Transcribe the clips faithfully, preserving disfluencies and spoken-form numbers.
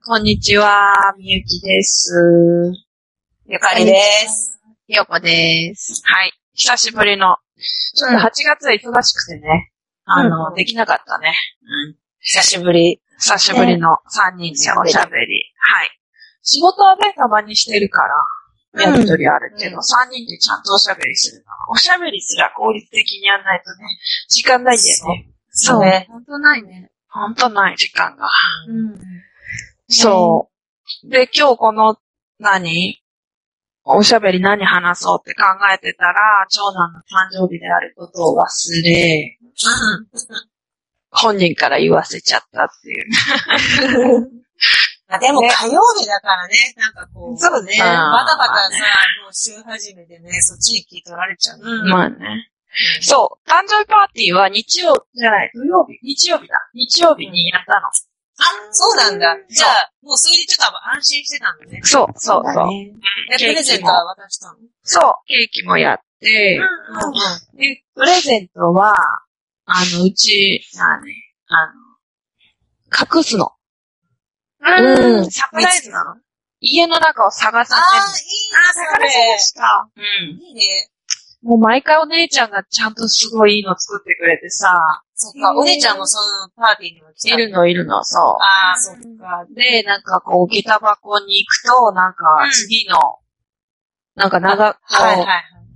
こんにちは、みゆきです。 ゆかりです。 ひよこです。はい。久しぶりの、ちょっとはちがつは忙しくてね、あの、うん、できなかったね。 うん。久しぶり。 久しぶりのさんにんでおしゃべり。はい。仕事はね、たまにしてるから、やりとりあるけど、うん、さんにんでちゃんとおしゃべりするの。おしゃべりすら効率的にやんないとね、時間ないんだよね。 そうね。 ほんとないね。ほんとない時間が。うん、そう。で、今日この、何おしゃべり何話そうって考えてたら、長男の誕生日であることを忘れ、本人から言わせちゃったっていう。 あでも火曜日だからね、なんかこう、そうね、バタバタさ、もう週始めでね、そっちに聞い取られちゃう。 うん、まあね。うん、そう、誕生日パーティーは日曜、じゃない、土曜日、日曜日だ。日曜日にやったの。 あ、そうなんだ。じゃあ、もうそれでちょっと安心してたんだね。 そう、そう、そう。 ね、で、プレゼントは渡したの？ そう、ケーキもやって、うんうん、で、プレゼントは、あの、うち、なね、あの、隠すの。うん、サプライズなの。家の中を探させる。 ああ、いいな、 探せしか。 うん。いいね。 もう毎回お姉ちゃんがちゃんとすごいいいの作ってくれてさ。 そっか、お姉ちゃんもそのパーティーにも来た。 いるの、いるの、そう。 ああ、そっか。 で、なんかこう、下駄箱に行くと、なんか次の、うん、なんか長く、 はいはいはい。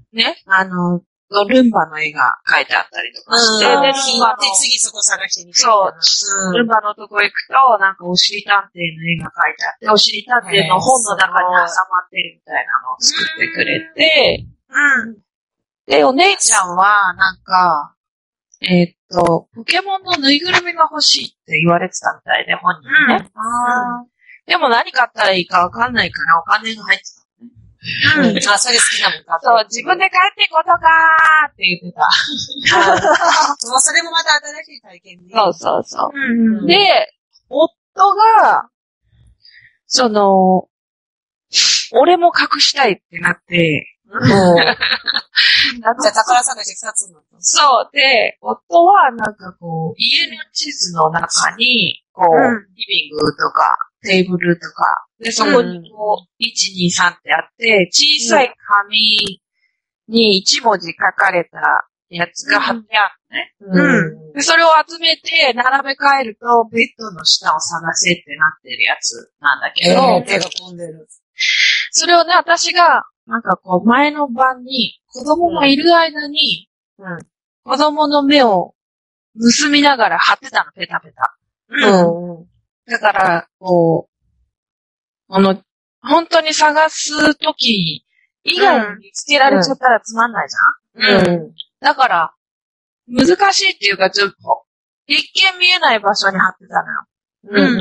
ね、あの、ルンバの絵が描いてあったりとかして、 うん、 で、 ルンバの。で、次そこ探してみて。 そう、うん、ルンバのとこ行くと、なんかおしり探偵の絵が描いてあって、おしり探偵の本の中に挟まってるみたいなのを作ってくれて、うん。で、お姉ちゃんは、なんか、えー、っと、ポケモンのぬいぐるみが欲しいって言われてたみたいで、本人ね。うんあーでも何買ったらいいかわかんないからお金が入ってた、 ね。うん。あ、それ好きなもんか。 そう、自分で帰ってことかーって言ってた。 もうそれもまた新しい体験ね。 そうそうそう。うん、で、夫が、その、俺も隠したいってなって、 うん、じゃあ宝探し二つになった。 そう。で、夫はなんかこう、家の地図の中に、こう、うん、リビングとか、テーブルとか、で、そこにこう、いち、に、さんってあって、小さい紙にいち文字書かれたやつが貼ってあるね。うん。で、それを集めて、並べ替えると、ベッドの下を探せってなってるやつなんだけど。 えー、手が込んでる。 それをね、私が、なんかこう、前の晩に、子供がいる間に、うん、子供の目を盗みながら貼ってたの、ペタペタ。うん。だから、こう、あの、本当に探すとき以外に見つけられちゃったらつまんないじゃん、うん、うん。だから、難しいっていうか、ちょっと、一見見えない場所に貼ってたのよ。うん。うん、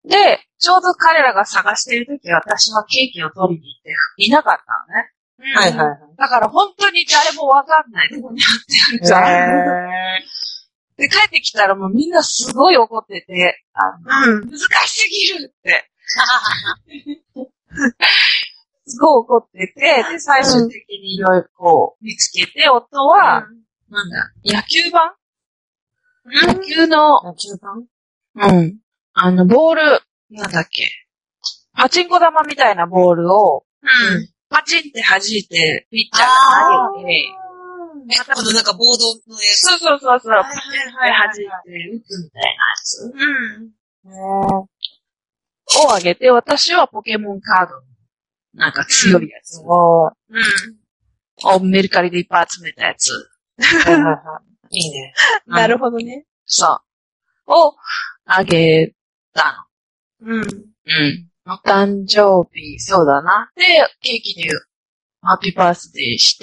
で、ちょうど彼らが探しているとき、私はケーキを取りに行って、いなかったのね。 うん、はいはいはい。 だから本当に誰もわかんないとこに貼ってあるじゃん。へーで、帰ってきたらもうみんなすごい怒ってて、あの、うん、難しすぎるって。すごい怒ってて、で、最終的にいろいろこう見つけて、夫は、うん、なんだ、野球盤、うん、野球の、 野球盤うん。あの、ボール、なんだっけ。パチンコ玉みたいなボールを、うん、パチンって弾いて、ピッチャーが投げて、 え、このなんかボードのやつ。 そうそうそうそう、パチンって弾いて打つみたいなやつ。うん。をあげて、私はポケモンカード。なんか強いやつを、うん。をメルカリでいっぱい集めたやつ。 いいね。 なるほどね。そう。をあげたの。うん。うん。お誕生日、そうだな。で、ケーキでハッピーバースデーして、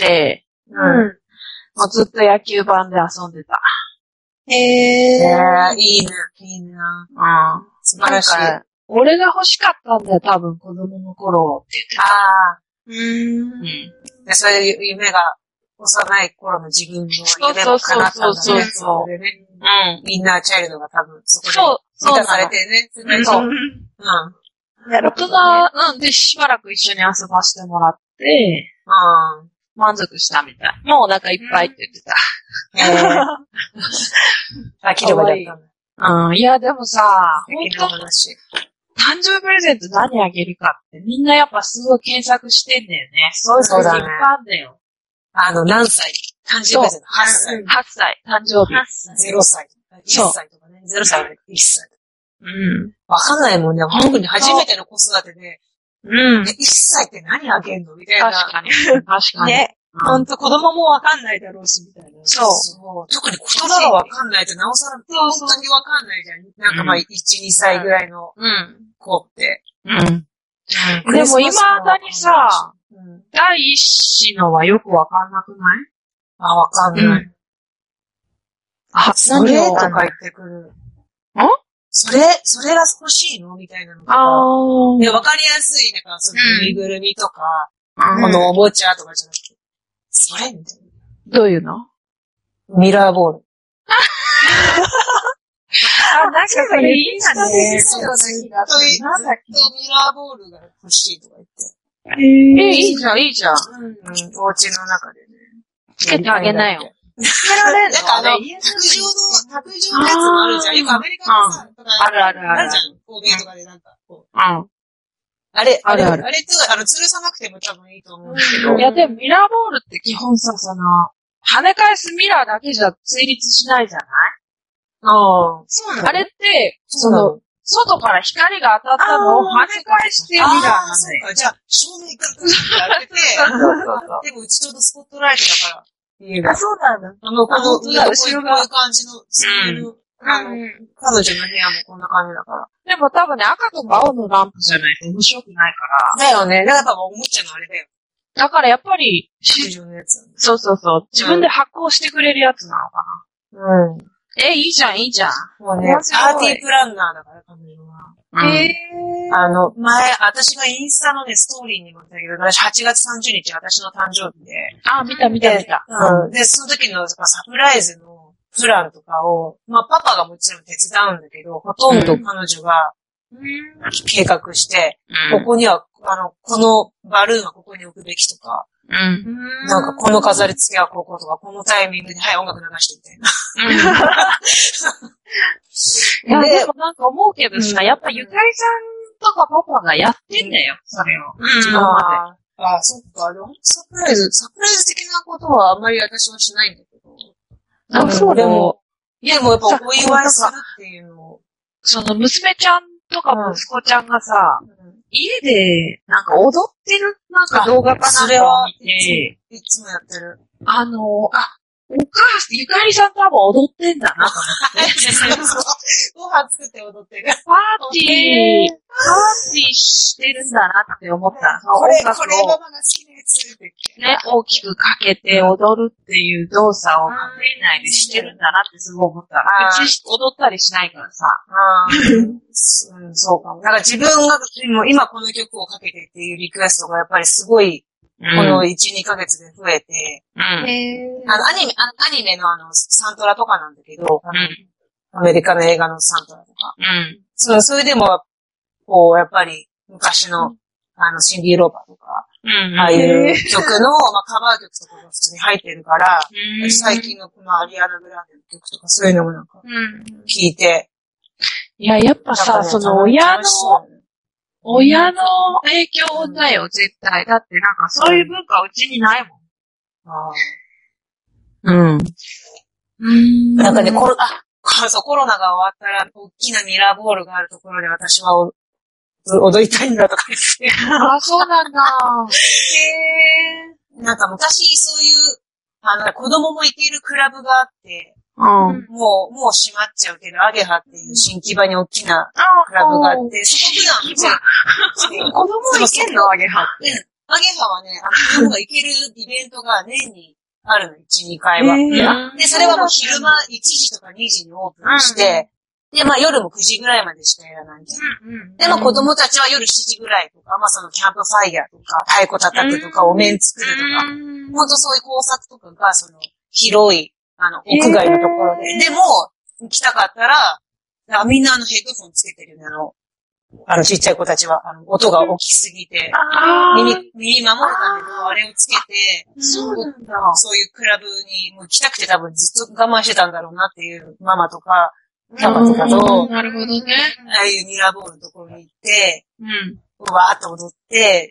うん。もうずっと野球盤で遊んでた。 へー。いいね。いいな。 うん。 素晴らしい。 俺が欲しかったんだよ、多分子供の頃って言ってた。 ああ。うーん。うん。で、そういう夢が、幼い頃の自分の夢も叶ったんだね。 そうそうそうそう。 でね。うん。みんなチャイルドが多分そこで。 そう。 満たされてね。そう。うん。 大人、うんで、しばらく一緒に遊ばせてもらって、うん。満足したみたい。もうお腹いっぱいって言ってた。 へぇー。飽きるまでやったんだ。 うん。いや、でもさ、 本当誕生日プレゼント何あげるかってみんなやっぱすごい検索してんだよね。そういう人いっぱいあるんだよ。 あの、何歳誕生日プレゼント ?はっさい。 はっさい、誕生日。 ゼロさい。いっさいとかね。ゼロさいとかいっさいとか。 うん。 わかんないもんね。特に初めての子育てで。 うん。 いっさいって何あげんのみたいな。 確かに。確かに。 ね。ほんと子供もわかんないだろうし、みたいな。 そう。 そう。特に言葉がわかんないと、なおさら本当にわかんないじゃん。なんかまあ、いち、にさいぐらいの子って。 うん。うん、でも今だにさ、うん、第一子のはよくわかんなくない？ あ、わかんない。うん、あ、それとか言ってくる。 ん？ それ、それが欲しいのみたいなのとか。ああ。で、わかりやすい、だから、そのぬいぐるみとか、うん、このおもちゃとかじゃなくて、それみたいな。 どういうの？ ミラーボール。 あ、なんかそれいいんだね。 そうだね。ずっとミラーボールが欲しいとか言って。 えー、え、いいじゃん、いいじゃん。 うん、お家の中でね。 つけてあげなよ。 つけられんの？なんかあの、卓上の、卓上のやつもあるじゃん。よくアメリカのさ、とかあるあるある。 あるじゃん。欧米とかでなんか、こう。 うん。 あれ、あれ、 あるあれって、あの、吊るさなくても多分いいと思うんですけど。 いや、でもミラーボールって基本さ、その、跳ね返すミラーだけじゃ成立しないじゃない？ ああ。そうなの？ あれって、その、外から光が当たったのを跳ね返してミラーなんだよ。 そうか、じゃあ、照明ガンガンって当てて、でもうちちょうどスポットライトだから。 あ、そうなんだ。 あの、この、後ろがこういう感じの、そういう、あの、彼女の部屋もこんな感じだから。 でも多分ね、赤とか青のランプじゃないと面白くないから。 だよね。だからやっぱおもちゃのあれだよ。 だからやっぱり、 卓上のやつ。 そうそうそう。自分で発光してくれるやつなのかな。うん。 え、いいじゃん、いいじゃん。 もうね、パーティープランナーだから、彼女は。 へぇー。あの、前、私がインスタのね、ストーリーにも言ったけど、私はちがつさんじゅうにち、私の誕生日で。 あ、見た見た見た。 うん。で、その時のサプライズのプランとかを、まあ、パパがもちろん手伝うんだけど、ほとんど彼女が計画して、うん、ここには、あの、このバルーンはここに置くべきとか、 うん、 なんかこの飾り付けはこことか、このタイミングで、はい、音楽流してみたいな。 いや、でもなんか思うけどさ、やっぱゆかりさんとかパパがやってんだよ、それを。 うん、今まで。ああ、そっか。でもサプライズ、サプライズ的なことはあんまり私はしないんだけど。 あ、そうでも。 いや、でもやっぱお祝いするっていうのを。 その娘ちゃんとか息子ちゃんがさ、うん、家でなんか踊ってるなんか動画かなんかを見て、 いつもやってる。 あの、あ、お母さん、ゆかりさん多分踊ってんだなと思って。 ご飯作って踊ってる。 パーティー、パーティーしてるんだなって思った。 これ、これママが好きなやつってね、大きくかけて踊るっていう動作を家庭内でしてるんだなってすごい思った。うち踊ったりしないからさ。 あうん、そうかも。だから自分が今この曲をかけてっていうリクエストがやっぱりすごい、このいち、にかげつで増えて、 うん、 あの、アニメ、アニメのあの、サントラとかなんだけど、うん、アメリカの映画のサントラとか。 うん、 そう、それでも、こう、やっぱり、昔の、あの、シンディ・ローバーとか、 うん、 ああいう曲の、まあ、カバー曲とかが普通に入ってるから、うん、最近のこのアリアナ・グランデの曲とか、そういうのもなんか、聞いて。 いや、やっぱさ、その親の、親の影響だよ、絶対。だってなんかそういう文化うちにないもん。 あうん。うん。 なんかね、コロ、あ、そう、コロナが終わったら、大きなミラーボールがあるところで私は踊りたいんだとか言って。 あ、そうなんだ。 へー。なんか昔そういう、あの、子供も行けるクラブがあって、 うん、 もう、もう閉まっちゃうけど、アゲハっていう新木場に大きなクラブがあって、そこ普段、 子供行けんのアゲハって。 アゲハはね、あの子供が行けるイベントが年にあるの、いち、にかいは。で、それはもう昼間いちじとかにじにオープンして、で、まあ夜もくじぐらいまでしかやらないんですよ。でも子供たちは夜しちじぐらいとか、まあそのキャンプファイヤーとか、太鼓叩くとか、お面作るとか、ほんとそういう工作とかが、その、広い、あの、屋外のところで。でも、来たかったら、みんなあのヘッドフォンつけてるよね、あの、あのちっちゃい子たちは、あの、音が大きすぎて、耳、耳守るためのあれをつけて、 そうなんだ。 そういうクラブにもう来たくて多分ずっと我慢してたんだろうなっていうママとか、パパとかと、 なるほどね。 ああいうミラーボールのところに行って、 うん。 わーっと踊って、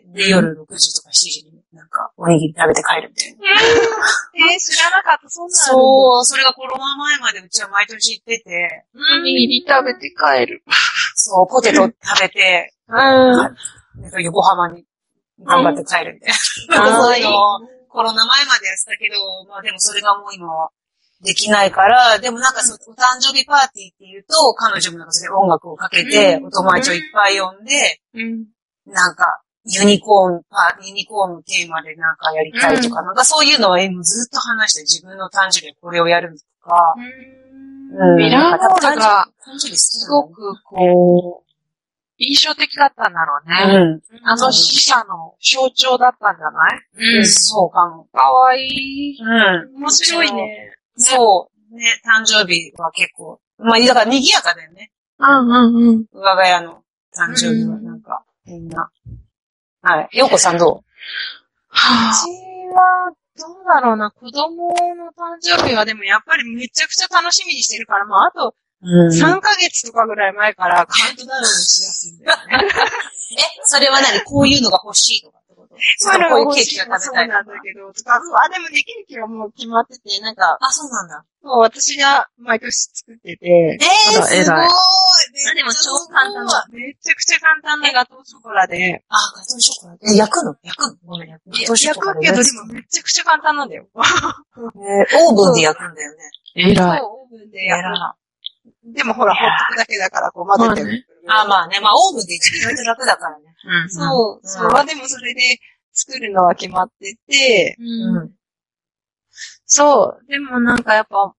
で、夜ろくじとかしちじになんか、おにぎり食べて帰るみたいな。 えー、知らなかった、そんなの。 そう、それがコロナ前までうちは毎年行ってて、 おにぎり食べて帰る。 そう、ポテト食べて、 うん。なんか横浜に頑張って帰るみたいな。そういうのをコロナ前までやってたけど、まあでもそれがもう今はできないから、でもなんかそのお誕生日パーティーっていうと、彼女もなんかそれで音楽をかけて、お友達をいっぱい呼んで、 うん。 なんか、ユニコーン、パユニコーンのテーマでなんかやりたいとか、うん、なんかそういうのは今ずっと話して自分の誕生日でこれをやるとか、 うん。ミラーボールがすごくこう、印象的だったんだろうね。うん。あの死者の象徴だったんじゃない？ うん。そうかも。 かわいい。 うん。 面白いね。 そう。ね、誕生日は結構、まあだから賑やかだよね。 うんうんうん。 我が家の誕生日はなんか、みんな。はい。ようこさんどう？ はあ、うちは、どうだろうな。子供の誕生日はでもやっぱりめちゃくちゃ楽しみにしてるから、まああと、さんかげつとかぐらい前からカウントダウンをしやすいんだよね。 え、それは何？こういうのが欲しいとかってこと？ それはこういうケーキが食べたい。そうなんだけど、とか、あ、でもね、ケーキはもう決まってて、なんか、 あ、そうなんだ。 そう、私が毎年作ってて。 えー、すごい。 でも超簡単な、めちゃくちゃ簡単なガトーショコラで。 あ、ガトーショコラで。え、焼くの？焼くの？ごめん、焼く。 焼くけど、でもめちゃくちゃ簡単なんだよ。 えー、オーブンで焼くんだよね。 えらい。オーブンで焼く。でもほら、ほっとくだけだからこう混ぜてる。 あ、まあね、まあオーブンで意外と楽だからね。 うん、そう、そう。まあでもそれで作るのは決まってて、うん、そう。でもなんかやっぱ、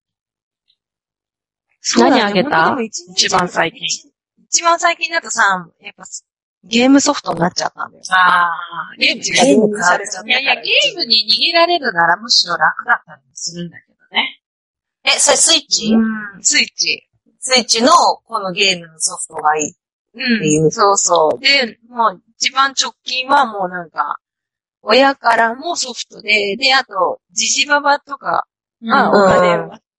何あげた？一番最近。一番最近だとさ、やっぱゲームソフトになっちゃったんだよ。 ああ、 ゲームがゲームされちゃった。いやいや、ゲームに逃げられるならむしろ楽だったりするんだけどね。 え、それスイッチ？ うん、スイッチ。 スイッチのこのゲームのソフトがいいっていう。 うん、そうそう。で、もう一番直近はもうなんか、親からもソフトで、で、あと、ジジババとかがお金をくれるから、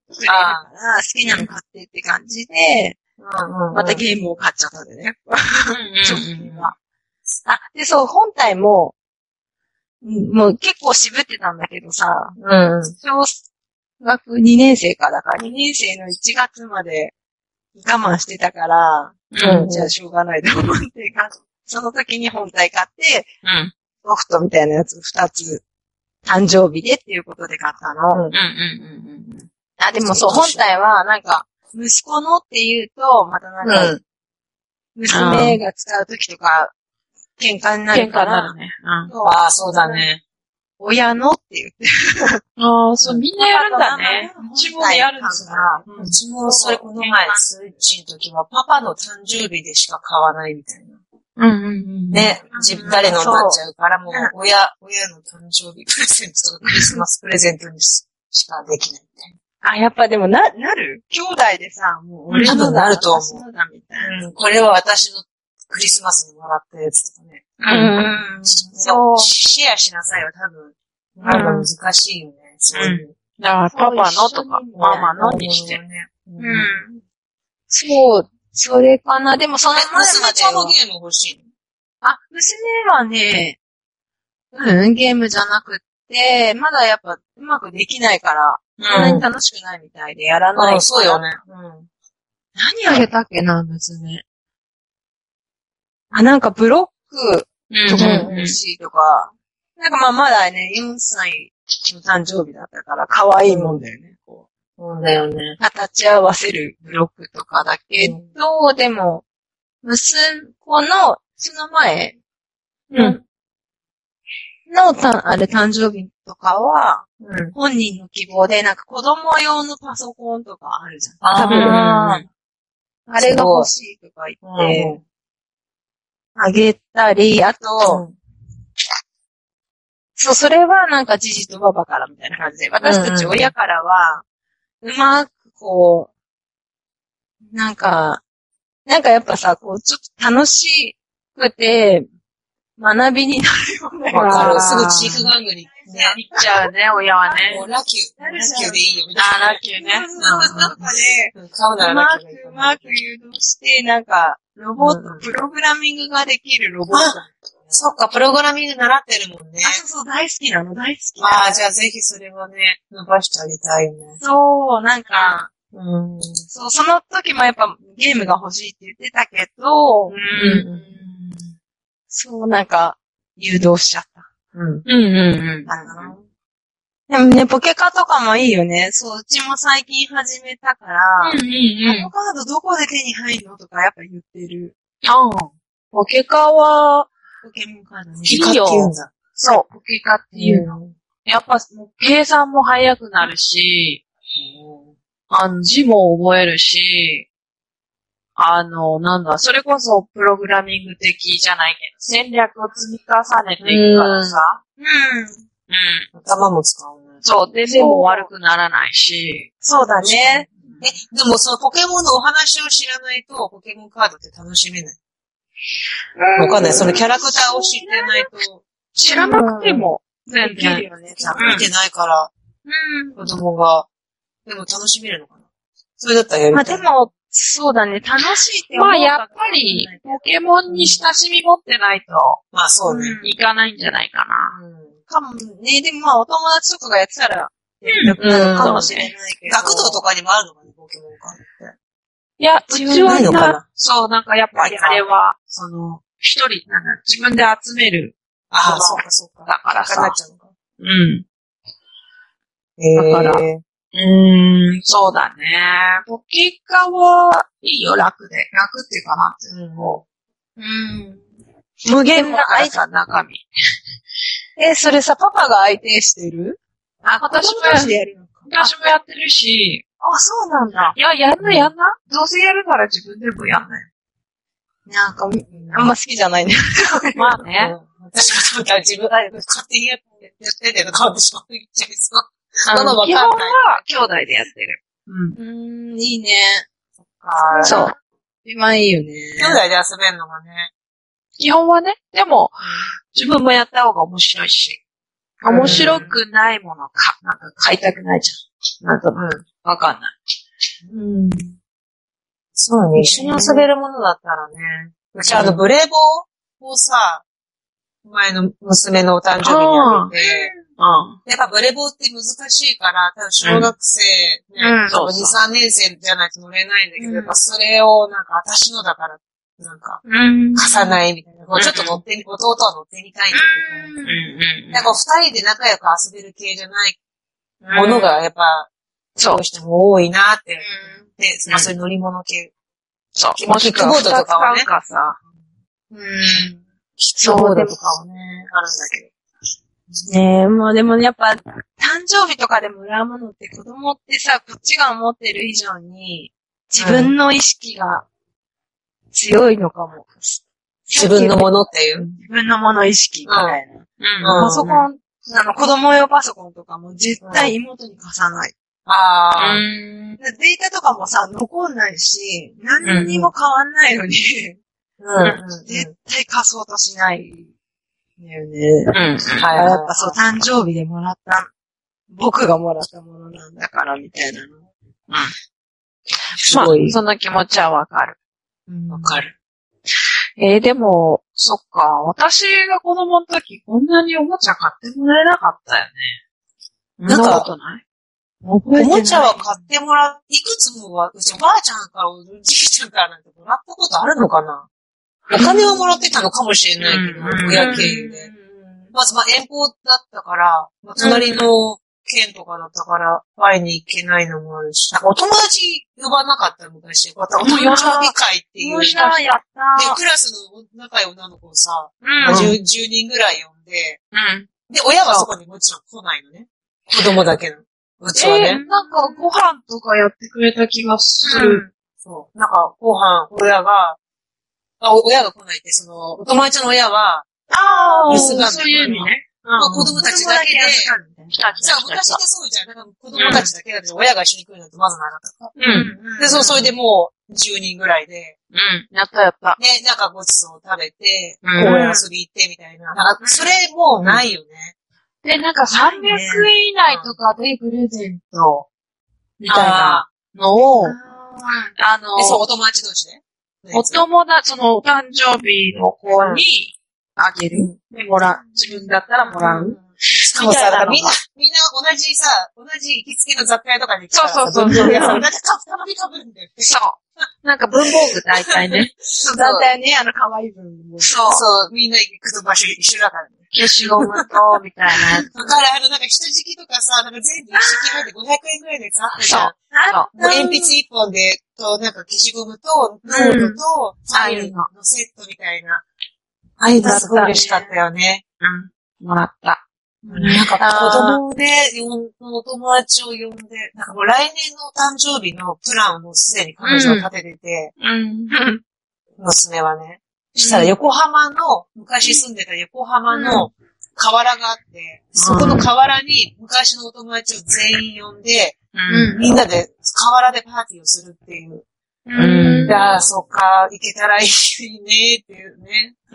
好きなの買ってって感じで、またゲームを買っちゃったんでね。直近は。あ、で、そう、本体も、もう結構渋ってたんだけどさ、 うん、 小学にねん生かだから、にねん生のいちがつまで我慢してたから、うん、じゃあしょうがないと思って、その時に本体買って、うん、ソフトみたいなやつふたつ、誕生日でっていうことで買ったの。うんうんうんうん、あ、でもそう、本体はなんか、息子のって言うと、またなんか、うん、娘が使う時とか、喧嘩になるから。喧嘩になるね。 うん、ああ、そうだね。 親のって言って。ああ、そう、みんなやるんだね。うちもやるんですが、うちもそれこの前、スイッチの時はパパの誕生日でしか買わないみたいな。 うんうんうん。 ね、自分誰のになっちゃうから、もう親、親の誕生日プレゼントとかクリスマスプレゼントにしかできないみたいな。 あ、やっぱでもな、なる？兄弟でさ、もう俺の多分なると思う。うん、これは私のクリスマスにもらったやつとかね。 うん。 そう。シェアしなさいは多分、なんか難しいよね。そういう。 だからパパのとか、ママのにしてるね。うん。そう、それかな。でもその前までは。 娘ちゃんのゲーム欲しいの？ あ、娘はね、うん、ゲームじゃなくって、まだやっぱうまくできないから、そんなに楽しくないみたいでやらない。 うん、そうよね。うん。 何あげたっけな、娘。あ、なんかブロックとかも欲しいとか、なんかまあまだね、よんさいの誕生日だったから可愛いもんだよね。こう。そうだよね。 形合わせるブロックとかだけど、うん、でも、息子のその前の、うん、のた、あれ誕生日とかは、うん、本人の希望で、なんか子供用のパソコンとかあるじゃん。多分、あれが欲しいとか言って、あげたり、あと、うん、そう、それはなんかジジとババからみたいな感じで、私たち親からは、うまくこう、なんか、なんかやっぱさ、こう、ちょっと楽しくて、学びになるよね。 わかる。すぐチーフ玩具にね。 行っちゃうね、親はね。 もうラキュー。ラキューでいいよ、みたいな。あ、ラキューね。そうそうそう。で、うまく、うまく誘導して、なんか、 ロボット、 うんプログラミングができるロボット。 そっか、プログラミング習ってるもんね。 あ、そうそう、大好きなの、大好きなの。 ああ、じゃあぜひそれはね、伸ばしてあげたいよね。 そう、なんか、 うん。 そう、その時もやっぱゲームが欲しいって言ってたけど、 うんそう、なんか、誘導しちゃった。 うん。 うんうんうん。でもね、ポケカとかもいいよね。そう、うちも最近始めたから、 うんうんこのカードどこで手に入るのとかやっぱ言ってる。 ああ。ポケカは、 ポケモンカードね。 いいよピカって言うんだ。 そう、ポケカっていうの。 うんやっぱ、もう計算も早くなるし、あの、字も覚えるし、あの、なんだ、それこそプログラミング的じゃないけど、戦略を積み重ねていくからさ。 うん。 うん。 頭も使うね。 そう。で、でも悪くならないし。 そうだね。 え、でもそのポケモンのお話を知らないと、ポケモンカードって楽しめない。わかんない。そのキャラクターを知ってないと。 知らなくても、全できる然。 よね。 見てないから、 うん。 子供が。でも楽しめるのかな。それだったらやりまあたい。 でも、そうだね。楽しいって思うまあ、 かやっぱり、ポケモンに親しみ持ってないと、 まあそうね。 うんいかないんじゃないかな。 うんかもね。でもまあお友達とかがやってたら、やりたくなるかもしれないけど。 学童とかにもあるのかな、ポケモンカードって。 いや、うちはないのかなな、そう、なんかやっぱりあれは、その、一人、なんだ、自分で集める。 ああ、そうかそうか。 だからさなっちゃうのか。 うん。 えだからえうーん、そうだね。ポケカはいいよ、楽で。楽っていうかなっていうの。 うん。 無限だからさ、中身。 え、それさ、パパが相手してる？ あ、私もや友達でやるのか。 私もやってるし、 あ、そうなんだ。 いや、やんな、やんな。どうせやるなら自分でもやんなよ。 なんか、あんま好きじゃないね。 まあね。 うん私が食べたら自分が勝手にやってやっててとかってしまう言っちゃいそう。 あのわかんない基本は兄弟でやってる。うん。 うーん、いいね。 あーそう。 今いいよね。 兄弟で遊べるのがね。 基本はね。でも、自分もやった方が面白いし。 うん面白くないものか、なんか買いたくないじゃん。なんとなく。わかんない。 うん。 そうね。一緒に遊べるものだったらね。うちあの、ブレボーをさ、前の娘のお誕生日にあげて、 うん。 やっぱブレボーって難しいから、多分小学生、ね、 うん多分に、 そうそうさんねん生じゃないと乗れないんだけど、 うんやっぱそれをなんか私のだから、なんか、 うん。 貸さないみたいな。もうちょっと乗ってみ、弟は乗ってみたいんだけど、 うんうん。 なんか二人で仲良く遊べる系じゃないものがやっぱ、 そうどうしても多いなって。で、まあうんそういう乗り物系。 そう。 キックボードとかはね使うかさ。 うん。 キックボードとかもね、あるんだけど。 ねえ、もうでもやっぱ、誕生日とかでもらうものって子供ってさ、こっちが思ってる以上に、自分の意識が強いのかも。 自分のものっていう。 自分のもの意識みたいな。 うん。 パソコン、あの、子供用パソコンとかも絶対妹に貸さない。 ああ、 うん。 でデータとかもさ、残んないし、何にも変わんないのに、 うん、うん。 絶対貸そうとしないんだよね。 うん。 はいやっぱそう、誕生日でもらった、僕がもらったものなんだから、みたいなの。 まあすごい、。 その気持ちはわかる。 わかる。 えー、でも、そっか。私が子供の時、こんなにおもちゃ買ってもらえなかったよね。 なんかそなことないおもちゃは買ってもらう、いくつもは、うちおばあちゃんから、おじいちゃんからなんてもらったことあるのかな。お金はもらってたのかもしれないけど、 うん親経由で。まず、まあ、遠方だったから、まあ、隣の県とかだったから、会いに行けないのもあるし、なんかお友達呼ばなかった昔。またお誕生日会っていう。 もうで、 やったクラスの仲いい女の子をさ、 うん。 10, じゅうにんぐらい呼んで、 うん。 で、親はそこにもちろん来ないのね。子供だけの。うちはえね。 ー、なんかご飯とかやってくれた気がする。 そう。なんか、ご飯、親が、あ、お親が来ないって、その、お友達の親は、 あああ、 留守番そういう意味ね。 まあ子供たちだけで、 来た来じゃあた来た来た。 昔ってそうじゃん。なんか子供たちだけだけど、親が一緒に来るなんてまずなかったかうん。 ら。で、そう、それでもう、じゅうにんぐらいで、 うん。やったやった。 ね、なんかごちそう食べて、 うん公園遊び行ってみたいな。なんか、それもうないよね。 で、なんかさんびゃくえん以内とかでプレゼント、みたいなのを、あので、そう、お友達同士で。 お友達、そのお誕生日の子にあげる。で、もらう。自分だったらもらう。 しかもさ、なんかみんな、みんな同じさ、同じ行きつけの雑貨屋とかに来たらそうそうそうそう。 なんか、なんか、たまに被るんだよ。 そう。なんか文房具大体ね。 そうだったよね、あの可愛い文房具。 そう。 そう、みんな行くと場所一緒だからね。 消しゴムと、みたいなやつ。 だから、あの、なんか下敷きとかさ、なんか全部一式入ってごひゃくえんぐらいでさ、 そう。 もう鉛筆一本で、と、なんか消しゴムと、ノートと、ファイルのセットみたいな。ああいうのすごい嬉しかったよね。 うん。もらった。 なんか子供で、お友達を呼んで、なんかもう来年の誕生日のプランをもうすでに彼女は立ててて、 うん。 娘はね。そしたら横浜の、昔住んでた横浜の河原があって、そこの河原に昔のお友達を全員呼んで、 うん。 みんなで河原でパーティーをするっていう。 うん。 いやー、そっか、行けたらいいねっていうね。 うん。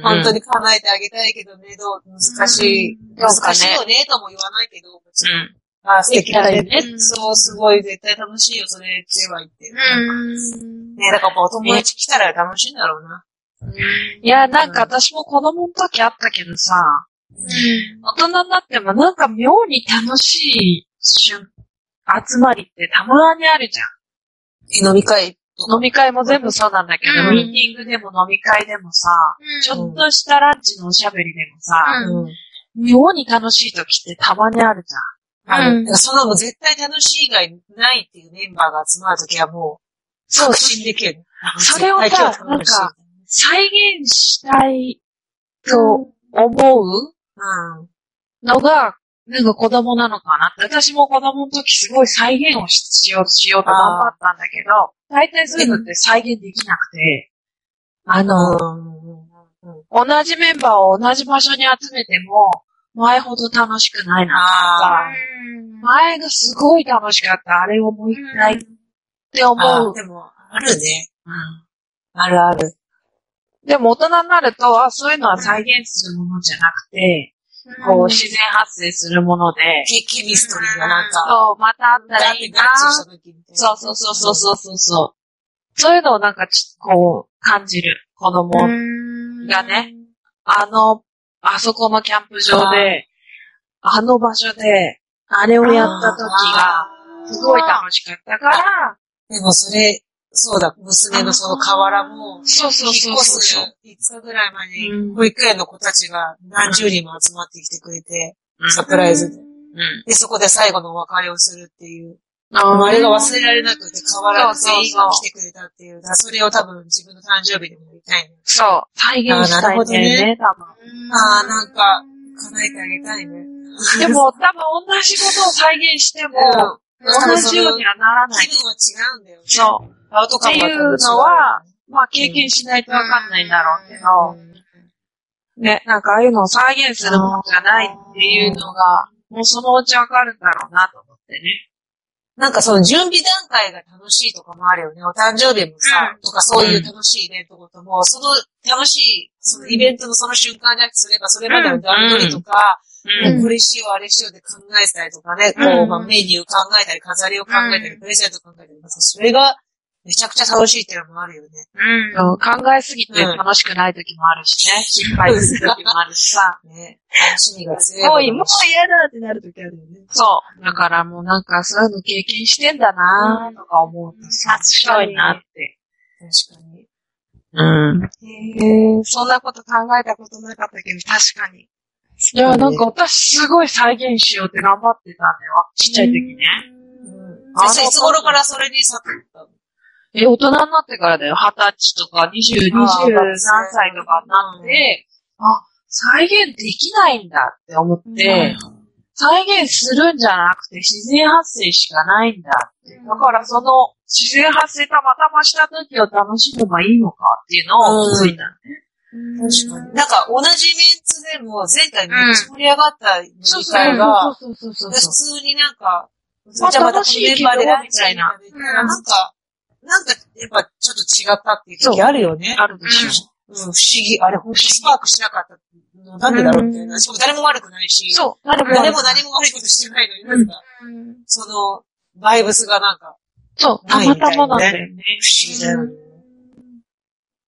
本当に叶えてあげたいけどね、どう、難しい。難しいよね、とも言わないけど、 うん。 あー、素敵だね。 うんそう、すごい、絶対楽しいよ、それっては言って。 うん。 ね、だからお友達来たら楽しいんだろうな。 いや、なんか私も子供の時あったけどさ、大人になってもなんか妙に楽しい瞬、集まりってたまにあるじゃん。 飲み会とか。 飲み会も全部そうなんだけど、 うんミーティングでも飲み会でもさ、 うんちょっとしたランチのおしゃべりでもさ、 うん。 妙に楽しい時ってたまにあるじゃん。 ある。 うんだからそのもう絶対楽しい以外ないっていうメンバーが集まるときはもう、 そう確信できる。 それをさ絶対今日楽しいなんか再現したいと思ううん。 のが、なんか子供なのかなって。私も子供の時すごい再現をししようとしようと頑張ったんだけど、大体そういうのって再現できなくて、あの、 うん。 同じメンバーを同じ場所に集めても、前ほど楽しくないなとか、前がすごい楽しかった、あれをもう一回って思う。 あーでも、あるね。 うんあるある。 でも大人になると、あ、そういうのは再現するものじゃなくて、こう自然発生するもので、 ケケミストリーがなんか、 そう、またあったらいいな合致した時みたいな。 そうそうそうそうそうそうそう。そういうのをなんかちょっとこう感じる子供がね、あの、あそこのキャンプ場で、あの場所で、あれをやった時が、すごい楽しかったから、 でもそれ、そうだ、娘のその河原も、 そうそう引っ越そうそうすいつかぐらい前うんに、保育園の子たちが何十人も集まってきてくれて、 うんサプライズで。 うん。 で、そこで最後のお別れをするっていう。 ああれが忘れられなくて、河原の全員が来てくれたっていう。だからそれを多分自分の誕生日でもやりたいの。 そう、再現したいんだよね、多分。 ああ、なんか、叶えてあげたいね。 でも、多分同じことを再現しても、同じようにはならない。 気分は違うんだよね。 そう。 アウトカムは多分違っていうのは、まあ経験しないとわかんないんだろうけど、ね、なんかああいうのを再現するものじゃないっていうのが、もうそのうちわかるんだろうなと思ってね。 なんかその準備段階が楽しいとかもあるよね。お誕生日もさ、とかそういう楽しいイベントごとも、その楽しい、そのイベントのその瞬間じゃなくすれば、それまでの段取りとか、 うん。 これしよう、あれしようって考えたりとかね、こう、まあメニュー考えたり、飾りを考えたり、プレゼント考えたりとか、それがめちゃくちゃ楽しいっていうのもあるよね。 うん、考えすぎて楽しくない時もあるしね。失敗する時もあるしさ。 ね。楽しみが強い。 もういい、もう嫌だってなるときあるよね。 そう。だからもうなんかそういうの経験してんだなとか思うとさ、強いなって。 確かに。 うん。 へえ、そんなこと考えたことなかったけど、確かに。 いや、なんか私すごい再現しようって頑張ってたんだよ。ちっちゃい時ね。 うん。あのいつ頃からそれにさったの？ え、大人になってからだよ。二十歳とか二十、二十何歳とかになって、あ、再現できないんだって思って、再現するんじゃなくて自然発生しかないんだって。だからその自然発生たまたました時を楽しめばいいのかっていうのを気づいたね。 確かに。なんか同じメンツでも前回めっちゃ盛り上がった飲み会が、 そうそうそう普そう。 通になんか、 まあじゃあまたこの楽しいけどメンバーでランチみたいなみたいな。なんか、なんかやっぱちょっと違ったっていう時あるよね。 あるでしょ。 うん、不思議。あれ、ほんとスパークしなかったのなんでだろうみたいな。しかも誰も悪くないし、 そう。 誰も誰も何も悪いことしてないのに、なんか、その、バイブスがなんか、 そう。たまたまなんだよね。 不思議だよね。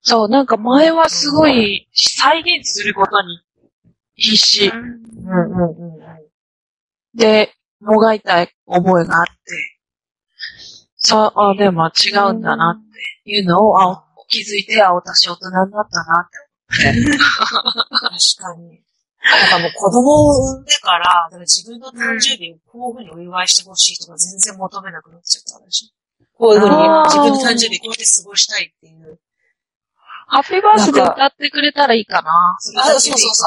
そう、なんか前はすごい再現することに必死。 うんうんうん。 で、もがいた覚えがあって、そう、あ、でも違うんだなっていうのを、あ、気づいて、あ、私大人になったなって思って。 確かに。なんかもう子供を産んでから、だから自分の誕生日をこういうふうにお祝いしてほしいとか全然求めなくなっちゃった私。こういうふうに自分の誕生日こうやって過ごしたいっていう。 ハッピーバースデー歌ってくれたらいいかな。 あ、そうそうそう。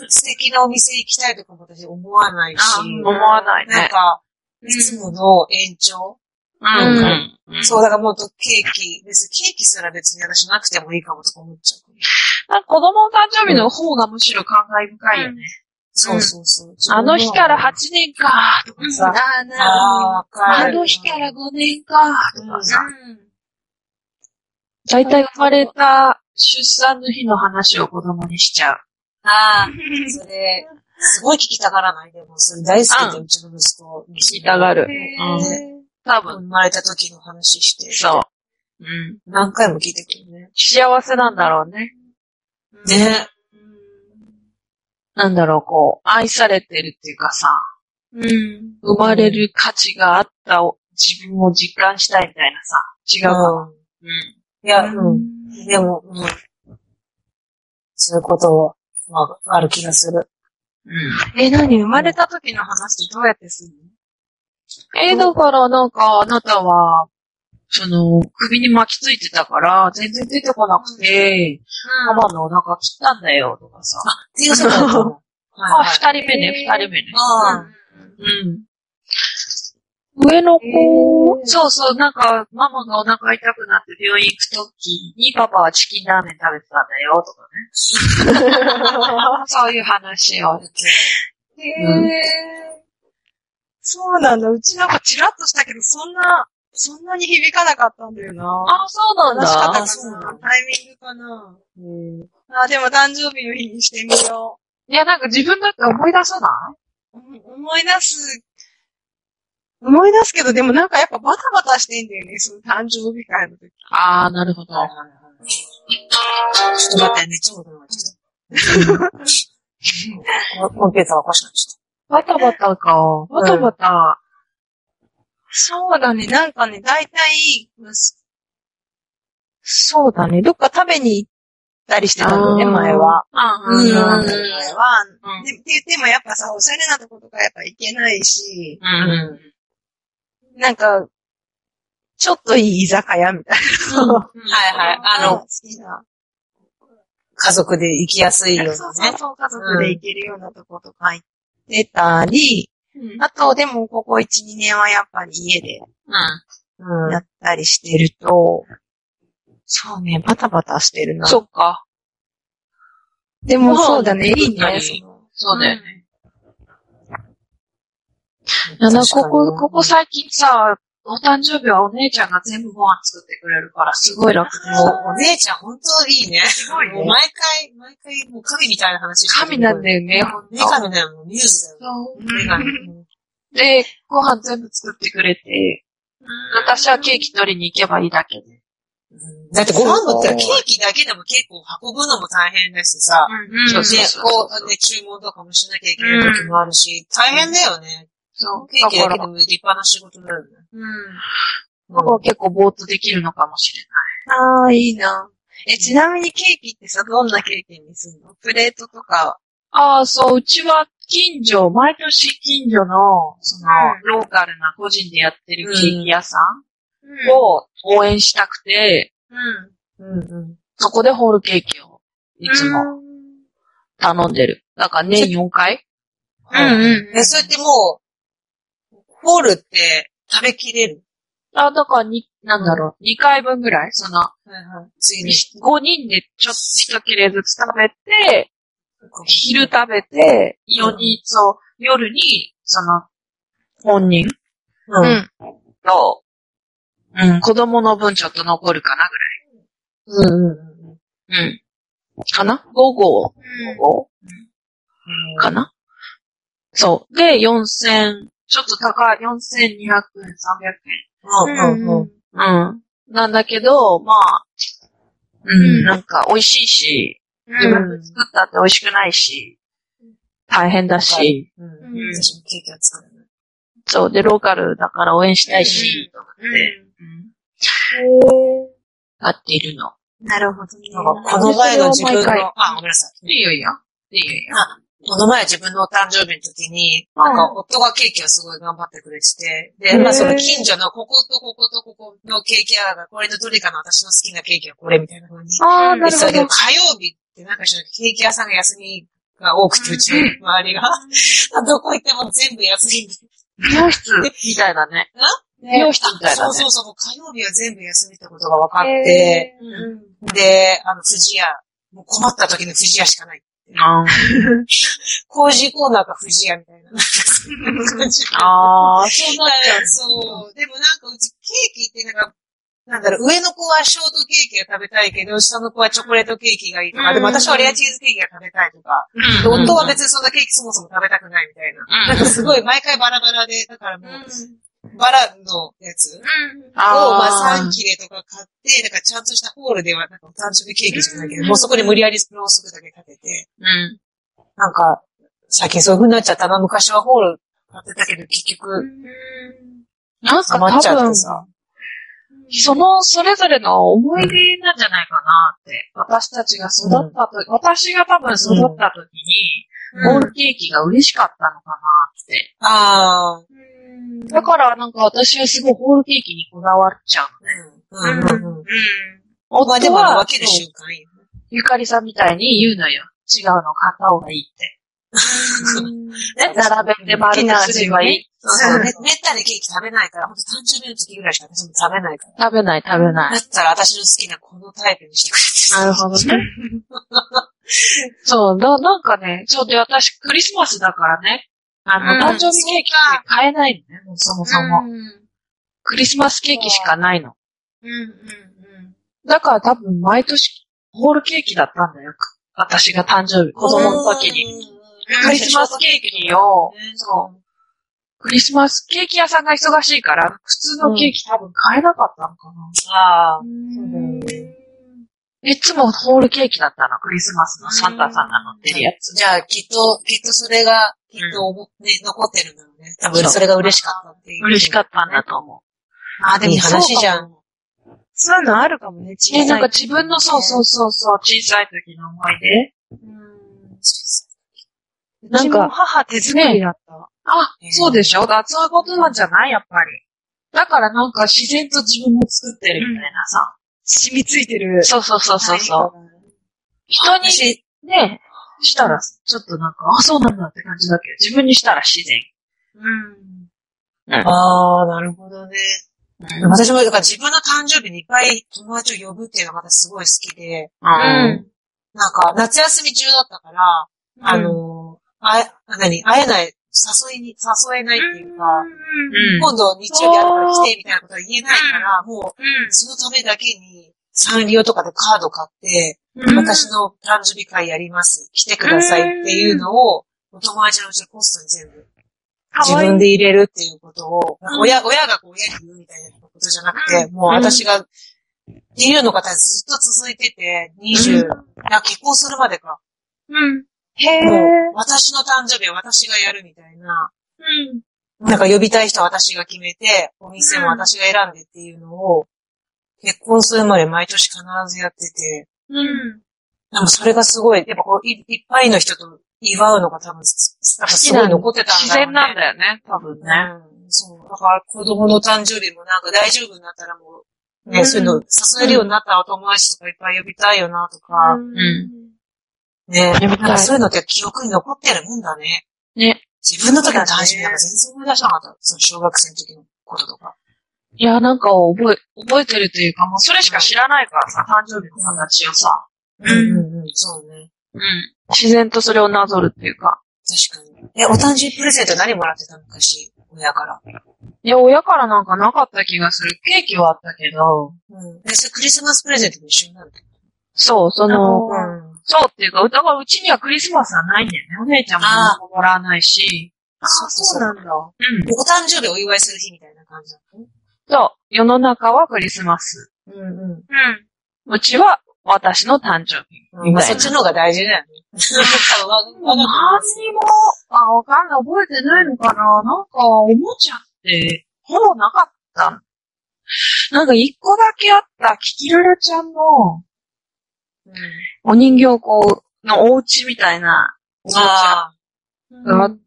素敵なお店行きたいとかも私思わないし。 思わないね。 なんか、いつもの延長。 うん。 うん、そう、だからもっとケーキ、別にケーキすら別に私なくてもいいかもとか思っちゃう。 なんか子供の誕生日の方がむしろ感慨深いよね。うん、 そうそうそう。 あの日からはちねんかとかさ。 うん、あ, なあ, あの日からごねんかとかさ。だいたい生まれた出産の日の話を子供にしちゃう。 ああ、それ、すごい聞きたがらないでも、それ大好きで、うちの息子。 聞きたがる。 うん。多分、生まれた時の話して。 そう。うん。 何回も聞いてくるね。 幸せなんだろうね。 ね。 なんだろう、こう、愛されてるっていうかさ、 うん。 生まれる価値があった自分を実感したいみたいなさ、違うかな。うん。 いや、うん。でも、うん。そういうことを、まあ、ある気がする。 うん。え、何生まれた時の話ってどうやってするの？え、だからなんか、あなたは、その、首に巻きついてたから、全然出てこなくて、うん、ママのお腹切ったんだよ、とかさ。 あ、っていうことだったの。 あ、二人目ね、二人目ね。 ああ。 うん。上の子、そうそう、なんか、ママがお腹痛くなって病院行くときに、パパはチキンラーメン食べてたんだよ、とかね。そういう話を。 へえ。そうなんだ。うちなんかチラッとしたけど、そんな、そんなに響かなかったんだよな。 あ、そうなんだ。 話し方かな。タイミングかな。あ、でも誕生日の日にしてみよう。いや、なんか自分だって思い出さない？ 思い出す。思い出すけど、でもなんかやっぱバタバタしてんだよね、その誕生日会の時。 あー、なるほど。 ちょっと待って、ね、ちょっと待って。コンピューターおかしくなっちゃった。バタバタか。バタバタ。 そうだね、なんかね、だいたい、 そうだね、 どっか食べに行ったりしてたのね、前は。 うん。 前は。で、って言ってもやっぱさ、おしゃれなとことかやっぱ行けないし、 うん。 なんか、ちょっといい居酒屋みたいな。 はいはい。あの、好きな。家族で行きやすいようなね。 そうそうそう、家族で行けるようなとことか行ってたり、うん、あと、でも、ここいち、にねんはやっぱり家で、 うん。 やったりしてると、そうね、バタバタしてるな。 そっか。 でも、そうだね、いいね。 そうだよね。いや、ここ、ここ最近さ、お誕生日はお姉ちゃんが全部ご飯作ってくれるから、すごい楽で。 お姉ちゃん本当いいね。すごいね。もう毎回、毎回、もう神みたいな話してる。神なんだよね、ほんと。 女神だよ、もうミューズだよ。 そう。女神。で、ご飯全部作ってくれて、私はケーキ取りに行けばいいだけで。 だってご飯だったらケーキだけでも結構運ぶのも大変だしさ。 うん。そうそう。 こう、ね、注文とかもしなきゃいけない時もあるし、大変だよね。 そう。 ケーキだけでも立派な仕事になるね。 うん。ここは結構ぼーっとできるのかもしれない。 ああ、いいな。え、ちなみにケーキってさ、どんなケーキにするの？プレートとか。 ああ、そう、うちは近所、毎年近所の、その、うん、ローカルな個人でやってるケーキ屋さんを応援したくて、 うん。うんうん。 そこでホールケーキをいつも頼んでる。だから年よんかい？ うんうん。え、それってもう、ホールって食べきれる？ あ、だからに、なんだろう、にかいぶんぐらいその、 はいはい。次に。 ごにんでちょっと一切れずつ食べて、昼食べて、よにん、そう、夜に、その、本人うん。 と、うん、子供の分ちょっと残るかなぐらい。うんうんうん。 うん。かな？午後、午後、うん、かな？そう。で、よんせん、ちょっと高い、よんせんにひゃくえん、さんびゃくえん。 うんうんうん。 うん。なんだけど、まあ、 うん、なんか美味しいし、自分で作ったって美味しくないし、大変だし、 うん。私もケーキは作る。 そう、で、ローカルだから応援したいし、と思って、やっているの。 なるほどね。なんかこの前の自分の、あ、ごめんなさい。 いいよいいよ。いいよいいよ。 この前自分のお誕生日の時に、なんか夫がケーキをすごい頑張ってくれてて、で、まあその近所のこことこことここのケーキ屋が、これのどれかの私の好きなケーキはこれみたいな風に。 ああ、なるほど。 火曜日ってなんかしらケーキ屋さんが休みが多くて、うちの周りが。どこ行っても全部休み。 美容室みたいなね。美容室みたいなね。 そうそうそう、火曜日は全部休みってことが分かって、で、あの、富士屋、もう困った時の富士屋しかない。工事コーナーが富士屋みたいな。 ああ、そうなっちゃう。 そう。でもなんかうちケーキってなんか、なんだろう、上の子はショートケーキが食べたいけど、下の子はチョコレートケーキがいいとか、でも私はレアチーズケーキが食べたいとか、で夫は別にそんなケーキそもそも食べたくないみたいな。なんかすごい毎回バラバラで、だからもう、バラのやつを、まあさん切れとか買って、だからちゃんとしたホールでは、なんかお誕生日ケーキじゃないけど、もうそこで無理やりろうそくだけ立てて、 うん、 なんか、最近そういう風になっちゃったな。昔はホール立てたけど、結局、 なんか多分、その、それぞれの思い出なんじゃないかなって。私たちが育ったと、うん、私が多分育った時に、ホールケーキが嬉しかったのかなって。 ああ。 だからなんか私はすごいホールケーキにこだわっちゃう。 うん。うん。うん。うん。まあでも分ける瞬間いいよ。 ゆかりさんみたいに言うのよ。違うの買った方がいいって。ね、並べて丸にすればいい。 そう、めったにケーキ食べないから、ほんと誕生日の時ぐらいしか私も食べないから。 食べない、食べない。 だったら私の好きなこのタイプにしてくれて。 なるほどね。そう、だ、なんかね、そうで私クリスマスだからね、あの、うん、誕生日ケーキって買えないのね、もうそもそも、うん。クリスマスケーキしかないの。 うんうんうん。 だから多分毎年ホールケーキだったんだよ。私が誕生日、子供の時に。クリスマスケーキを、そう。クリスマスケーキ屋さんが忙しいから、普通のケーキ多分買えなかったのかな。 ああ、そうだよね。 いつもホールケーキだったの、クリスマスのサンタさんが乗ってるやつ。 じゃあ、きっと、きっとそれが、きっと、ね、残ってるんだろうね。多分それが嬉しかったっていう。 嬉しかったんだと思う。 ああ、でもいい話じゃん。 そういうのあるかもね、 小さい。ね、なんか自分の、そうそうそうそう、小さい時の思い出。 うん。なんか、母手作りだった。 あ、そうでしょ？だそういうことなんじゃない？やっぱり。だからなんか自然と自分も作ってるみたいなさ。 染みついてる。 そうそうそうそうそう。人にね、したらちょっとなんか、あ、そうなんだって感じだけど、自分にしたら自然。 うん。ああ、なるほどね。うん、私も、だから自分の誕生日にいっぱい友達を呼ぶっていうのがまたすごい好きで。 うん。 なんか、夏休み中だったから、うん、あの、あえ、何、会えない、誘いに、誘えないっていうか、うん、今度日曜日あるから来てみたいなことは言えないから、もう、そのためだけに、サンリオとかでカード買って、うん、私の誕生日会やります。来てくださいっていうのを、お友達のうちのポストに全部、自分で入れるっていうことを、親、親がこう親に言うみたいなことじゃなくて、もう私が、っていうのがずっと続いてて、にじゅう、いや、結婚するまでか。 うん。へぇー。 もう、 私の誕生日は私がやるみたいな。 うん。 なんか呼びたい人は私が決めて、お店も私が選んでっていうのを、結婚するまで毎年必ずやってて。 うん。 でもそれがすごい、やっぱこうい、いっぱいの人と祝うのが多分、すごい残ってたんだよね。 自然なんだよね、多分ね。 うん。そう。だから子供の誕生日もなんか大丈夫になったらもう、ね、うん、そういうの誘えるようになったお友達とかいっぱい呼びたいよなとか。 うん。 ねえ、なんかそういうのって記憶に残ってるもんだね。 ね。 自分の時の誕生日なんか全然思い出しなかった。その小学生の時のこととか。 いや、なんか覚え、覚えてるというか、もうそれしか知らないからさ、誕生日の形をさ。 うんうんうん、そうね。 うん。自然とそれをなぞるっていうか。 確かに。え、お誕生日プレゼント何もらってたのかし、親から。 いや、親からなんかなかった気がする。ケーキはあったけど。 うん。え、それクリスマスプレゼントも一緒になるの？ そう、その、 うん。 そうっていうか、だからうちにはクリスマスはないんだよね。お姉ちゃんももらわないし。 ああ、そうなんだ。うん。お誕生日お祝いする日みたいな感じなの？ そう。世の中はクリスマス。 うんうん。 うん。うちは私の誕生日。 うん、まあそっちの方が大事だよね。 何にも、あ、わかんない。覚えてないのかな。なんか、おもちゃって、ほぼなかった。なんか一個だけあった、キキルルちゃんの、うん、お人形こう、のお家みたいな、おもちゃがあって、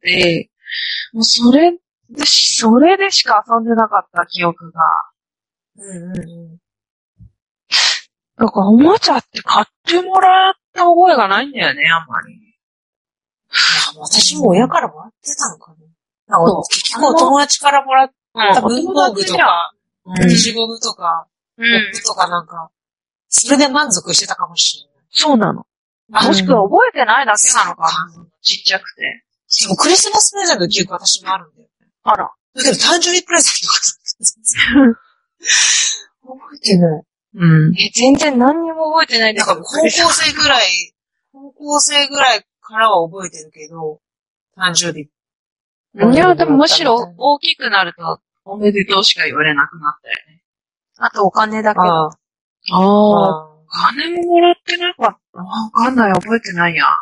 うん、もうそれで、それでしか遊んでなかった記憶が。うんうんうん。だからおもちゃって買ってもらった覚えがないんだよね、あんまり。いや、私も親からもらってたのかな。なんか結構友達からもらった文房具とか、消しゴムとか、コップとかなんか、それで満足してたかもしれない。 そうなの。もしくは覚えてないだけなのかな。ちっちゃくて。 でもクリスマスプレゼントの記憶私もあるんだよね。 あら。 だけど誕生日プレゼントとか覚えてない。 うん。え、全然何にも覚えてないんだけど。なんか高校生ぐらい、高校生ぐらいからは覚えてるけど、誕生日。 いや、でもむしろ大きくなると、おめでとうしか言われなくなったよね。あとお金だけど。ああ。お金ももらってなかった。わかんない、覚えてないや。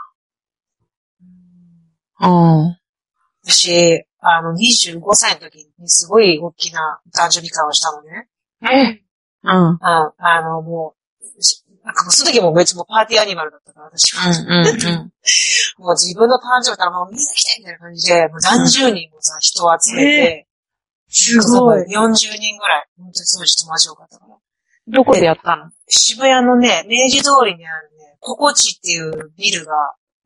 うん。私、あの、にじゅうごさいの時にすごい大きな誕生日会をしたのね。 えうん。 あ, あの、もう、なんかその時も別にもパーティーアニマルだったから、私は。うんうんうん、もう自分の誕生日からもうみんな来てみたいな感じで、もう何十人もさ、人を集めて、 すごい。 よんじゅうにんぐらい、本当に当時友達多かったから。 どこでやったの？ 渋谷のね、明治通りにあるね、ココチっていうビルが、うん。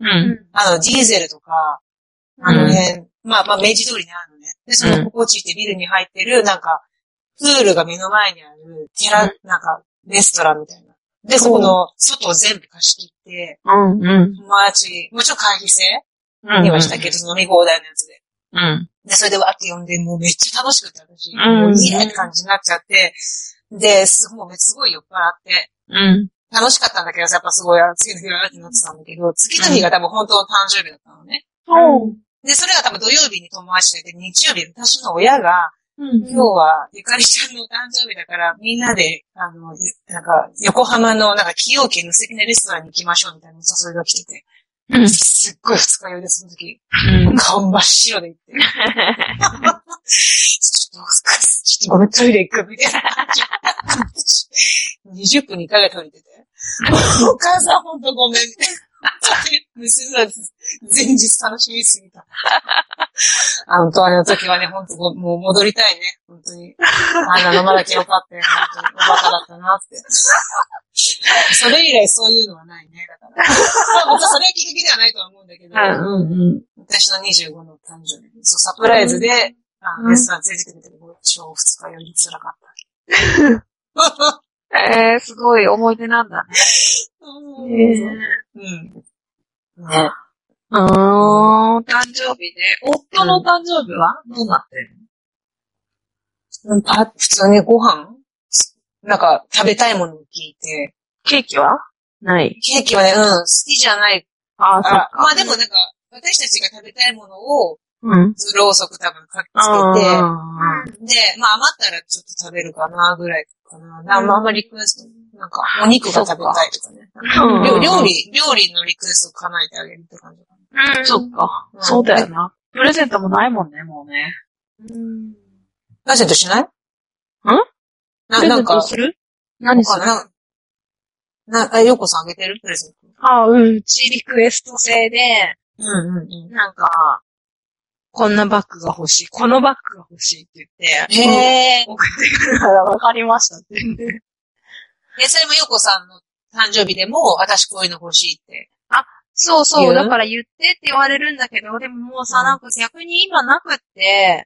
あの、ディーゼルとか、あの辺、うん、まあまあ明治通りにあるのね。で、そのココチってビルに入ってる、なんか、プールが目の前にある、テラ、なんか、レストランみたいな。で、そこの外を全部貸し切って、うんうん、友達、もちろん会費制にはしたけど、飲み放題のやつで。うん、で、それでわって呼んで、もうめっちゃ楽しくて、私。うん、もういいねって感じになっちゃって、で、すもうすごい酔っ払って、うん、楽しかったんだけど、やっぱすごい次の日はってなってたんだけど、次の日が多分本当の誕生日だったのね。うん、で、それが多分土曜日に友達で、日曜日、私の親が、うん、今日はゆかりちゃんの誕生日だから、みんなで、あの、なんか、横浜の、なんか、崎陽軒の素敵なレストランに行きましょうみたいな誘いが来てて。うん、すっごい二日酔いで、その時。うん、顔真っ白で行って。ちょっと、ちょっとごめん、トイレ行くみたいな感じ。にじゅっぷんにいっかいぐらいトイレ出て。お母さんほんとごめん、みたいな。娘は前日楽しみすぎた。あの、とあれの時はね、ほんともう戻りたいね。本当に。あんな飲まなきゃよかったよ。本当に。バカだったなって。それ以来そういうのはないね。だから。またそれはきっかけではないとは思うんだけど。うんうん、私のにじゅうごの誕生日。そう、サプライズで、あのレストラン連れてきてくれて、超二日より辛かった。 えー、すごい思い出なんだね。 うん。ね。 うーん、誕生日で。夫の誕生日はどうなってるの？普通にご飯なんか食べたいものを聞いて。 ケーキはないケーキはね、うん、好きじゃない。 ああ、そうか。 まあでもなんか、私たちが食べたいものを、うん。ろうそく多分かけて、で、まあ余ったらちょっと食べるかな、ぐらいかな。うん、あんまりリクエスト、なんか、お肉が食べたいとかね。うん、料理、料理のリクエストを叶えてあげるって感じかな。うん、そっか、うん。そうだよな。プレゼントもないもんね、もうね。 うん。プレゼントしない？ん？ な、なんか、する？何する？ な、な、あ、よこさんあげてる？プレゼント。 あ、うん、うちリクエスト制で、 うんうんうん。 なんか、こんなバッグが欲しい。このバッグが欲しいって言って。 へー。 送ってくるから分かりましたって言って。 で、それもヨコさんの誕生日でも、私こういうの欲しいって。 あ、そうそう。だから言ってって言われるんだけど、でももうさ、なんか逆に今なくって。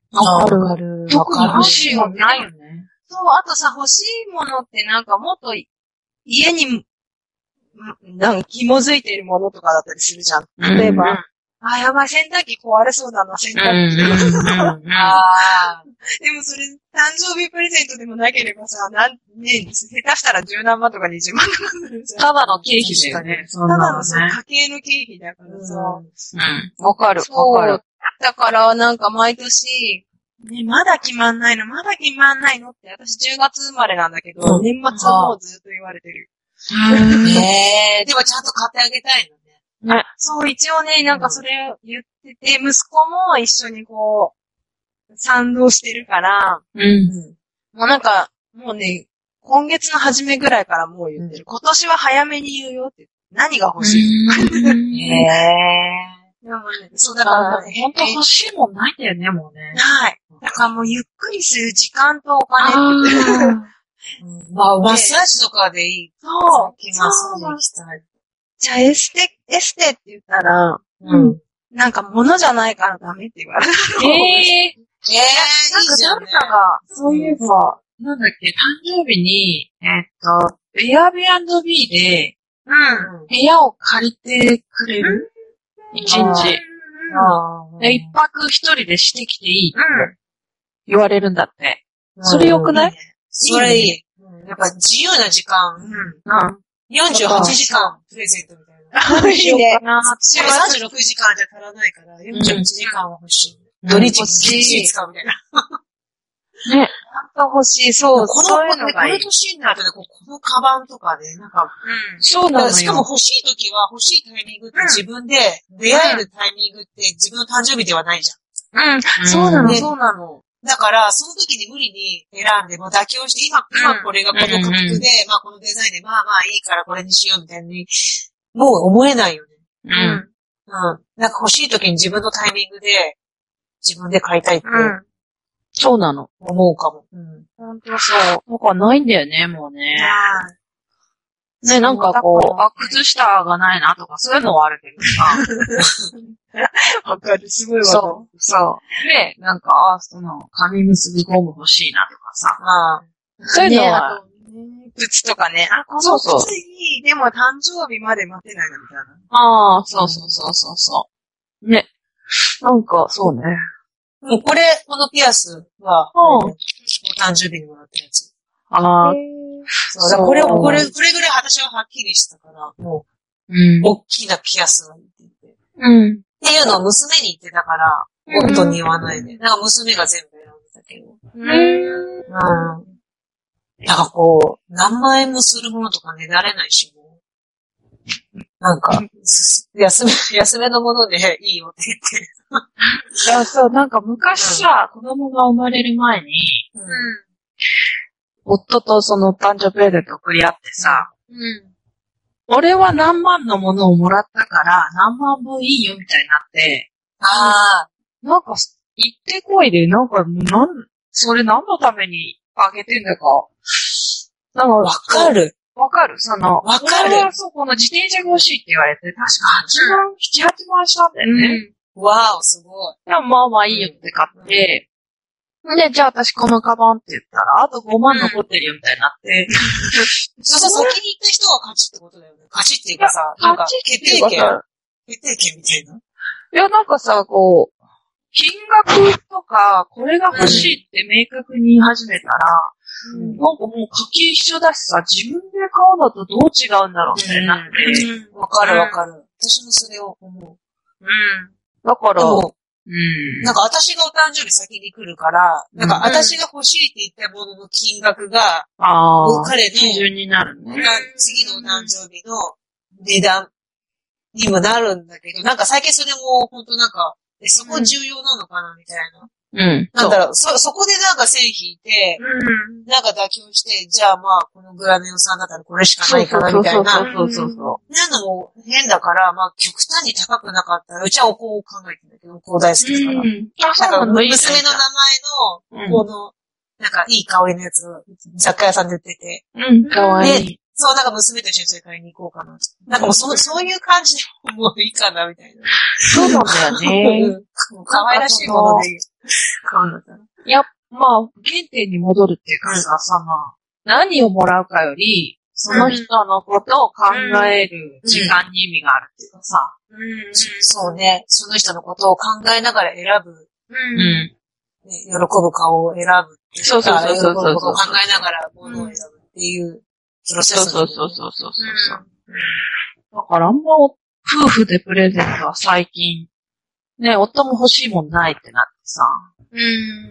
わかるわかる。 特に欲しいもんないよね。そう、あとさ、欲しいものってなんかもっと家に、なんか紐づいているものとかだったりするじゃん。例えば、うんうん、あ、やばい、洗濯機壊れそうだな、洗濯機。あでもそれ、誕生日プレゼントでもなければさ、なん、ね、下手したら十何万とか二十万とかするじゃん。 ただの経費だよね。 ただのさ、家計の経費だからさ。うん。わかる、わかる。だから、なんか毎年、ね、まだ決まんないの、まだ決まんないのって、私じゅうがつ生まれなんだけど、うん、年末はもうずっと言われてる。 ねえ、でもちゃんと買ってあげたいのね。 ね。そう、一応ね、なんかそれを言ってて、息子も一緒にこう、賛同してるから、 うん。 もうなんか、もうね、今月の初めぐらいからもう言ってる。今年は早めに言うよって。何が欲しいの？ へぇー。 でもね、そうだからね、 本当欲しいもんないんだよね、もうね。 はい。だからもうゆっくりする時間とお金って言ってる。 まあ、マッサージとかでいい。 そう。 行きますね、行きたい。 じゃあエステ、エステって言ったら、 うん。 なんか物じゃないからダメって言われる。 ええー。 ええー、 なんかいいじゃん、ね。 誰かが、そういえば、 なんだっけ、誕生日に、えーっと、エアビーアンドビーで、 うん。 部屋を借りてくれる？一日。で、一泊一人でしてきていいって言われるんだって。それ良くない？ それいい。やっぱ自由な時間。 うん。 よんじゅうはちじかんプレゼントみたいな。 いいね。 さんじゅうろくじかんじゃ足らないから、よんじゅうはちじかんは欲しい。土日に使うみたいな。 ね。なんか欲しい。そう。 この、この年になるとね、このカバンとかね、なんか、 そうなのよ。 しかも欲しい時は欲しいタイミングって自分で出会えるタイミングって自分の誕生日ではないじゃん。うん。そうなの、そうなの。 だから、その時に無理に選んで、も妥協して、今、今これがこの価格で、まあこのデザインで、まあまあいいからこれにしようみたいに、もう思えないよね。 うん。うん。 なんか欲しい時に自分のタイミングで、自分で買いたいって。うんそうなの。 思うかも。 うん。本当そう。 なんかないんだよね、もうね。ね、なんかこう、あ、靴下がないなとか、そういうのはあるけどさ。 わかる、すごいわかる。 そう、そう。で、なんか、あ、その、紙結びゴム欲しいなとかさ。 あそういうのは、 ね、靴とかね。あ、この靴いい。でも誕生日まで待てないな、みたいな。 ああ、そうそうそうそうそう。ね。なんか、そうね。 もうこれ、このピアスは、 うん、 お誕生日にもらったやつ。 ああ。 そうだ、これを、これ、これぐらい私ははっきりしたから、もう、うん、大きなピアスが言ってて。 うん。 っていうのを娘に言ってたから、夫に言わないで。なんか娘が全部選んでたけど。 うん。うん。 なんかこう、何万円もするものとかねだれないし、もう。なんか、安め、安めのものでいいよって言って。 いや、そう、なんか昔さ、うん、子供が生まれる前に、 うん、 夫とその誕生日プレゼント送り合ってさ、 うん、 俺は何万のものをもらったから何万分いいよみたいになって、 ああ、 なんか言ってこいで、なんかなん、それ何のためにあげてんだか。 なんかわかる。 わかるその、 わかる。 俺はそう、この自転車が欲しいって言われて、確かはちまん、なな、はちまんしたんだよね。 うん、わー、すごい。 でもまあまあいいよって買って、うん、で、じゃあ私このカバンって言ったら、あとごまん残ってるよみたいになって。 そしたら先に行った人が勝ちってことだよね。勝ちっていうかさ、なんか決定権。決定権みたいな。 いや、なんかさ、こう、金額とか、これが欲しいって明確に言い始めたら、うん、なんかもう家計一緒だしさ、自分で買うのとどう違うんだろうみたいになって。 わ、うん、かるわかる。私もそれを思う。 うん。だから、 うん。なんか私がお誕生日先に来るから、なんか私が欲しいって言ったものの金額が、 ああ、 彼の基準になるね。 次のお誕生日の値段にもなるんだけど、なんか最近それも本当なんか、そこ重要なのかなみたいな。 うん。 なんだろう、そ、そこでなんか線引いて、うん、なんか妥協して、じゃあまあ、このぐらいの予算だったらこれしかないかなみたいな。 そうそうそうそう。 なのも変だから、まあ、極端に高くなかったら、うちはお香を考えてんだけど、お香大好きだから。うん、なんか、娘の名前の、この、なんか、いい香りのやつを雑貨屋さんで売ってて。 うん、かわいい。 そう、なんか娘と一緒にそれ買いに行こうかな。なんかもうそ、そういう感じでもういいかな、みたいな。 そうなんだよね。 可愛らしいもので買うんだったら。 いや、まあ、原点に戻るっていうかさ、その、何をもらうかより、その人のことを考える時間に意味があるっていうかさ。 うんうん、そうね。その人のことを考えながら選ぶ。うん。ね、喜ぶ顔を選ぶ。 そうそうそうそうそう。 考えながらものを選ぶっていう。 そうそうそうそうそうそうそう、うん。だからあんま夫婦でプレゼントは最近、ね、夫も欲しいもんないってなってさ。 うん。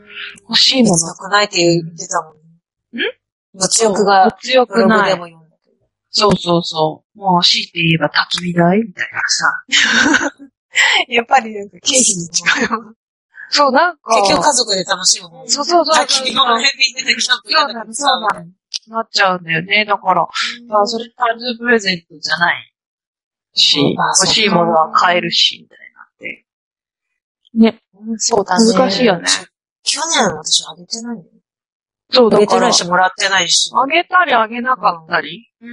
欲しいもの。 物欲ないって言ってたもんね。 ん物欲が。 物欲ない。 そうそうそう。もう、強いて言えば焚き火台みたいなさ。 やっぱりなんか経費に近いわ。 そう、なんか。 結局家族で楽しむもん。 そうそうそう。 焚き火の返品でキャンプそうなの、そうなの。なっちゃうんだよね。だから、あそれ誕生日プレゼントじゃないし、欲しいものは買えるし、みたいになって。ね。 そうだね。 難しいよね。 去年私あげてないんだよ。 そうだから。 あげてないし、もらってないし。 あげたりあげなかったり。 うん。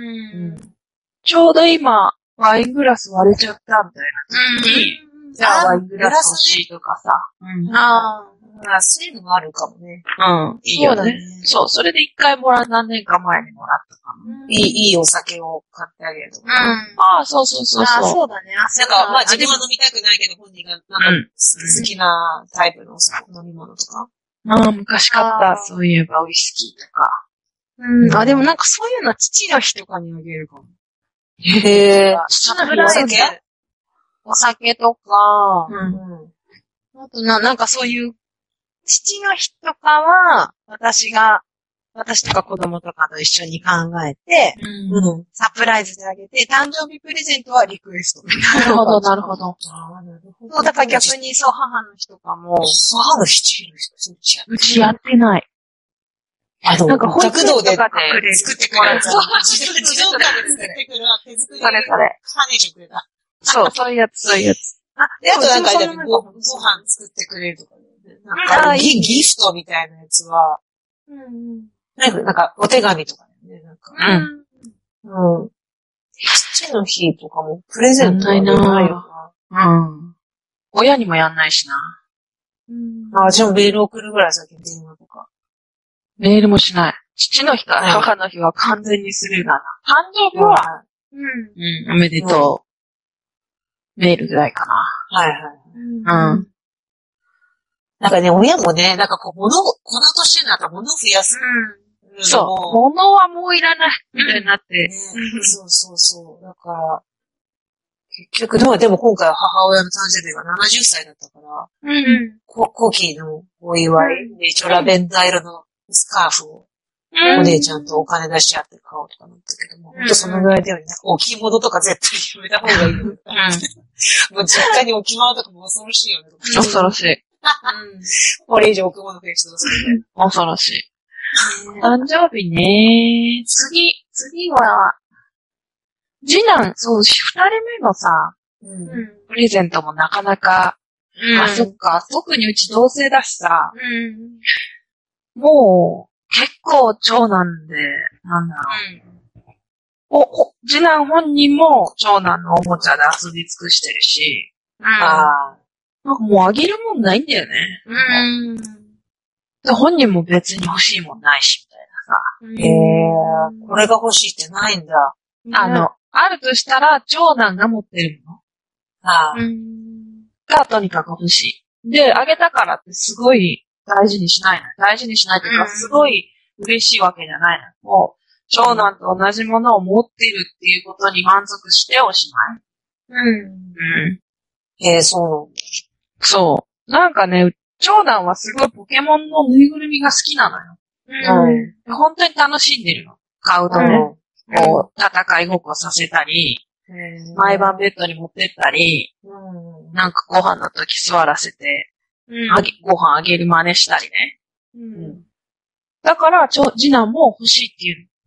ちょうど今、ワイングラス割れちゃったみたいな時に、じゃあワイングラス欲しいとかさ。 うん。ああ、そういうのもあるかもね。 うん。いいよね。そう、それで一回もら、何年か前にもらったかも。 いい、いいお酒を買ってあげるとか。うん。 ああ、そうそうそうそう。 ああ、そうだね。なんか、まあ自分は飲みたくないけど、本人がなんか好きなタイプの飲み物とか。 ああ、昔買った、そういえばウイスキーとか。 うん。あ、でもなんかそういうのは父の日とかにあげるかも。 へえ。 父の日お酒お酒とか、うん。あとな、なんかそういう、父の日とかは、私が、私とか子供とかと一緒に考えて、うんうん、サプライズであげて、誕生日プレゼントはリクエスト。 なるほど、なるほど。 ああ、なるほど。そう、だから逆にそう、母の日とかも。母の日、父の日、 うちやってない。 あの、なんか、学童で作ってくれる。そう、 自動館で作ってくれる。手作り。 それそれ。 カーネーションくれた。 そう、そういうやつ、そういうやつ。 あ、で、あとなんか、ご、ご飯作ってくれるとかね。なんか、ギ、ギフトみたいなやつは、うん。なんか、お手紙とかね。なんか、うん。うん。父の日とかも、プレゼントはないよな。うん。親にもやんないしな。 うん。あ、じゃあメール送るぐらい先に電話とか。 メールもしない。父の日から母の日は完全にするな。誕生日は、うん。うん、おめでとう。メールぐらいかな。 はいはい。うん。なんかね、親もね、なんかこう、物を、この年になったら物を増やす。 うん。そう。物はもういらない。みたいになって。 そうそうそう。だから、結局、でも、でも今回は母親の誕生日がななじゅっさいだったから、うん。後期のお祝いで、一応ラベンダー色のスカーフを、お姉ちゃんとお金出し合って買おうとかなったけども、ほんとそのぐらいだよね。置物とか絶対やめた方がいい。うん。もう実家に置物とかも恐ろしいよね。 恐ろしい。 これ以上置物増やしてどうするの恐ろしい。誕生日ね。次、次は、次男、そう、二人目のさ、うん、プレゼントもなかなか、うん、あ、そっか、特にうち同性だしさ、うん、もう、結構長男で、なんだろう。うん、お、次男本人も長男のおもちゃで遊び尽くしてるし、うん、あなんかもうあげるもんないんだよね。うん、で本人も別に欲しいもんないし、みたいなさ。 へえー、これが欲しいってないんだ。 あの、あるとしたら、長男が持ってるもの。ああ。が、とにかく欲しい。で、あげたからってすごい大事にしないの。大事にしないというか、すごい嬉しいわけじゃないの。もう、長男と同じものを持ってるっていうことに満足しておしまい。うん。 うん。えー、そうなの。 そう。なんかね、長男はすごいポケモンのぬいぐるみが好きなのよ。うん。本当に楽しんでるの。買うとね。うんこう、戦いごっこさせたり、毎晩ベッドに持ってったり、うん、なんかご飯の時座らせて、うん、あげご飯あげる真似したりね。うん、だから、ちょ、次男も欲しいっていう。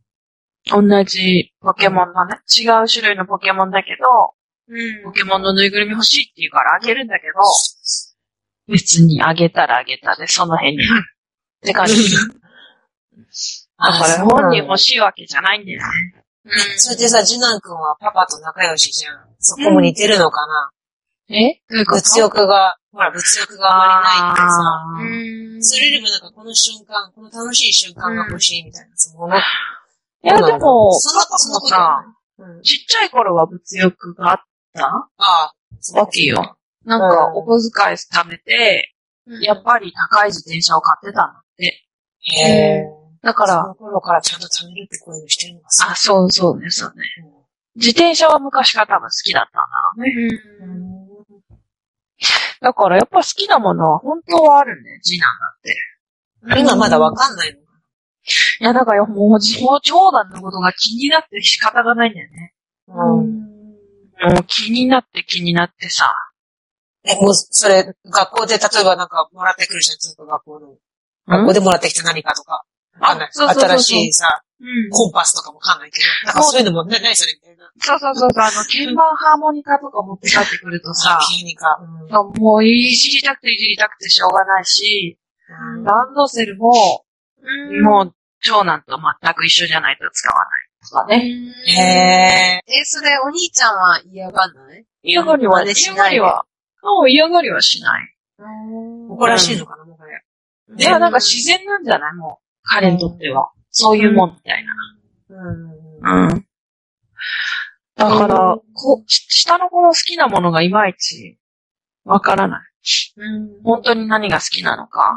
同じポケモンのね、違う種類のポケモンだけど、うん、ポケモンのぬいぐるみ欲しいって言うからあげるんだけど、別にあげたらあげたで、その辺に。って感じ。だから本人欲しいわけじゃないんだよね。 うん。それでさ、次男くんはパパと仲良しじゃん。そこも似てるのかな、 うん、え物欲が、ほら、物欲があまりないってさ。それよりもなんかこの瞬間、この楽しい瞬間が欲しいみたいな、そのいや、でも、そのそのさ、うん、ちっちゃい頃は物欲があったああ。わけよ。なんか、お小遣い貯めて、うん、やっぱり高い自転車を買ってたんだって。 へー。 だから、 その頃からちゃんと貯めるってこういうのしてるのかさ。 あ、そうそうね、そうね。うん、自転車は昔から多分好きだったんだろうね。うん、だからやっぱ好きなものは本当はあるね、次男だって。 今まだわかんないのかな。 いや、だからもう、もう長男のことが気になって仕方がないんだよね。 うん。 もう気になって気になってさ。 え、もう、それ、学校で例えばなんかもらってくるじゃん、ずっと学校の。学校でもらってきた何かとか。わかんない。 そうそうそうそう新しいさ、うん、コンパスとかもわかんないけど。なんかそういうのも、ね、何それみたいな。 そうそうそうそう、あの、鍵盤ハーモニカとか持って帰ってくるとさ。 ピアニカ。 うん、もういじりたくていじりたくてしょうがないし、うん、ランドセルも、うん、もう、長男と全く一緒じゃないと使わないとかね。 へー。 え、それお兄ちゃんは嫌がんない嫌がりはね、嫌がりは、もう嫌がりはしない。 誇らしいのかな、もはや。 いや、なんか自然なんじゃないもう、彼にとっては。そういうもんみたいな。うん。うん。だから、こ、下の子の好きなものがいまいち、わからない。うん。本当に何が好きなのか。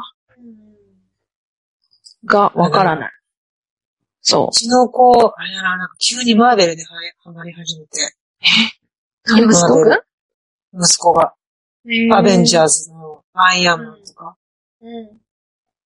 が、わからない。そう。 うちの子、あれだな、なんか急にマーベルでハマり始めて。 え息子くん息子が。アベンジャーズのアイアンマンとか。 うん。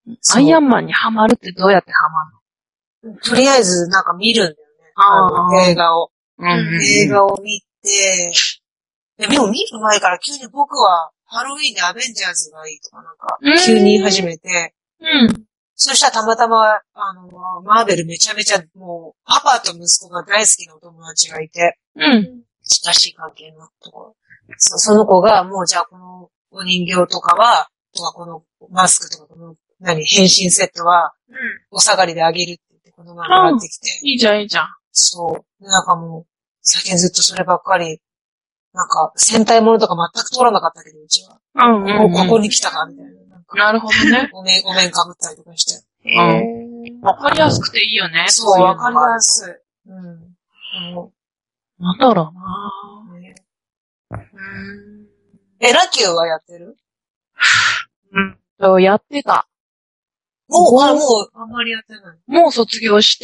アイアンマンにハマるってどうやってハマるの？とりあえずなんか見るんだよね。あの映画を。うん、映画を見て、でも見る前から急に僕はハロウィーンでアベンジャーズがいいとかなんか急に言い始めて。うん。そしたらたまたま、あの、マーベルめちゃめちゃもう、パパと息子が大好きなお友達がいて。うん。近しい関係のところ。そ, その子が、もうじゃあこのお人形とかは、とかこのマスクとかこの、何、変身セットは、うん、お下がりであげるって言って、この前もらってきて。 いいじゃん、いいじゃん。 そう。なんかもう、最近ずっとそればっかり、なんか、戦隊ものとか全く通らなかったけど、うちは。うんうんうん、こ, ここに来たか、みたいな。なんかなるほどね。 お面、お面被ったりとかして。 うん。わかりやすくていいよね。 そう、わかりやすい。うん。うん、 なんだろうなぁ。ね、 うんえ、ラキューはやってる？ うん。そう、やってた。 もう、あ、もう、あんまりやってない。 もう卒業して、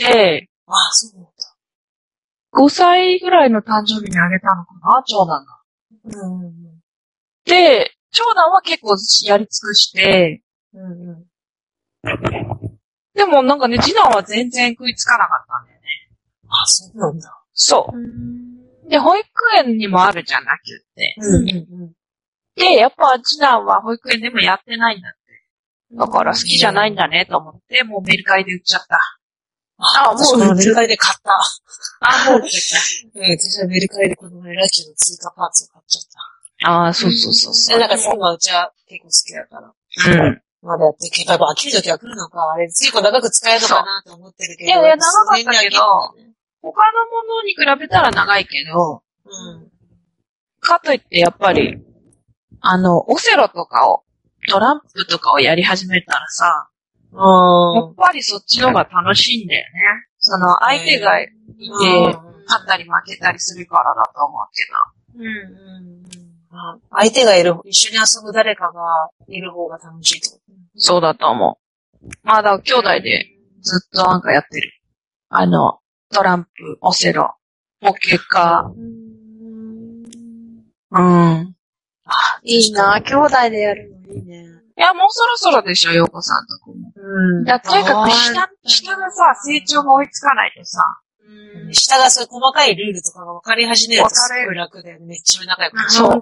ああ、そうなんだ。 ごさいぐらいの誕生日にあげたのかな、長男が。うん。で、長男は結構やり尽くして、うんうん、でもなんかね、次男は全然食いつかなかったんだよね。 あ、そうなんだ。 そう。で、保育園にもあるじゃなくて。うんうんうん。で、やっぱ次男は保育園でもやってないんだって。だから好きじゃないんだねと思って、もうメルカリで売っちゃった。 ああ、もうメルカリで買った。 あ、もう売っちゃった。 うん、私はメルカリでこの前ラッキーの追加パーツを買っちゃった。 ああ、そうそうそうそう。 なんか今うちは結構好きだから。うん。まだやってけば飽きる時は来るのか、あれ結構長く使えるのかなと思ってるけど。 いやいや、長かったけど、他のものに比べたら長いけど、うん。かといってやっぱり、あの、オセロとかを、トランプとかをやり始めたらさ、うん、やっぱりそっちの方が楽しいんだよね。その相手がいて、勝ったり負けたりするからだと思うけど。うんうんうん、相手がいる、一緒に遊ぶ誰かがいる方が楽しいってこと。 そうだと思う。まだ兄弟でずっとなんかやってる。あの、トランプ、オセロ、ポケカ。うん。 あ、いいな、兄弟でやるのいいね。 いや、もうそろそろでしょ、ヨーコさんとこも。うん。だとにかく下、下がさ、成長が追いつかないとさ。 うん。下がそういう細かいルールとかが分かり始めるとすごい楽で、めっちゃ仲良くなる。 そう。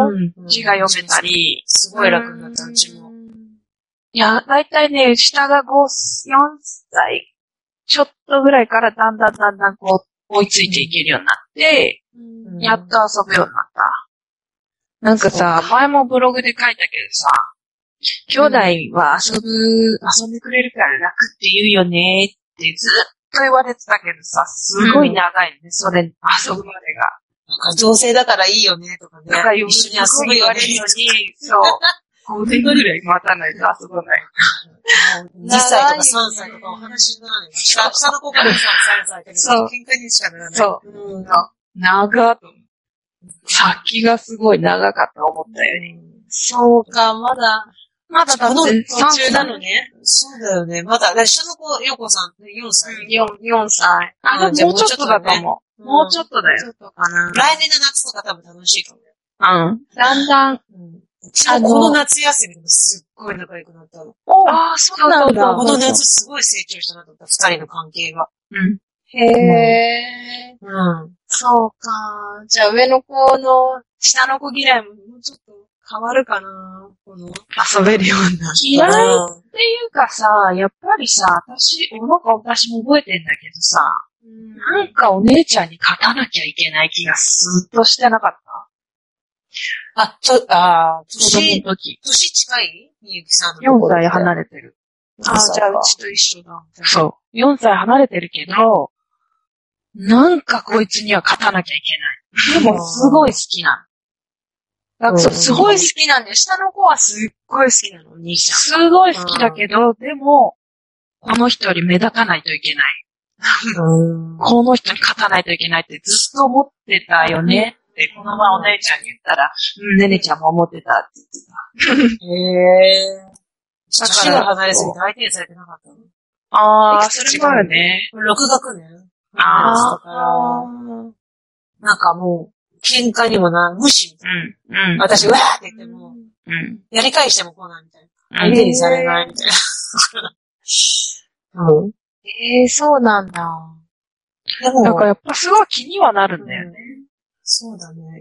うん。字が読めたり。 すごい楽になった、うちも。 いや、だいたいね、下がご、よんさいちょっとぐらいからだんだんだんだんこう、追いついていけるようになって、うん、やっと遊ぶようになった。なんかさ、前もブログで書いたけどさ、兄弟は遊ぶ、遊んでくれるから楽って言うよねってずっと言われてたけどさ、すごい長いね、うん、それ、遊ぶまでが。 なんか同性だからいいよねとかね。 だから一緒に遊ぶ言われるのに、そう。ごねんぐらい待たないと遊ばない。 にさいとかさんさいとかお話にならない。下の子からさんさいとか喧嘩にしかならない。 そう。うん、長っと。先がすごい長かった思ったより。 そうか、まだ。 まだだって途中なのね。 そうだよね。まだ、下の子、ヨコさん、よんさい。 よん、よんさい。 あ、でももうちょっとだと思う。もうちょっとだよ。 ちょっとかな。 来年の夏とか多分楽しいかもよ。 うん。だんだん、 うん。この夏休みもすっごい仲良くなったの。 ああ、そうなんだ。 この夏すごい成長したなと思った、二人の関係が。 うん。 へー。 うん。 そうか。じゃあ上の子の下の子嫌いももうちょっと変わるかな。この遊べるような。 嫌いっていうかさ、やっぱりさ、私、なんか私も覚えてんだけどさ、 うん、 なんかお姉ちゃんに勝たなきゃいけない気がずっとしてなかったあ、と、あー、 子供年、 の時。 年近いみゆきさんの。 よんさい離れてる。 ああ、じゃあうちと一緒だ。 そう。よんさい離れてるけど、なんかこいつには勝たなきゃいけない。でもすごい好きなの。 うん、すごい好きなんで、下の子はすっごい好きなの、お兄ちゃん。 すごい好きだけど、でも、この人より目立たないといけない。 うん、 この人に勝たないといけないってずっと思ってたよねって、この前お姉ちゃんに言ったら、うん、ねねちゃんも思ってたって言ってた。 へー。年が離れすぎて相手にされてなかったの。 ああ、それもあるね。 ろく学年ああ。 だから、なんかもう、喧嘩にもな、無視みたいな。うん。うん。 私、うわーって言っても、 うん。 やり返しても来ないみたいな。相手にされないみたいな。うん。 ええー、そうなんだ。 でも、 なんかやっぱすごい気にはなるんだよね。 うん、そうだね。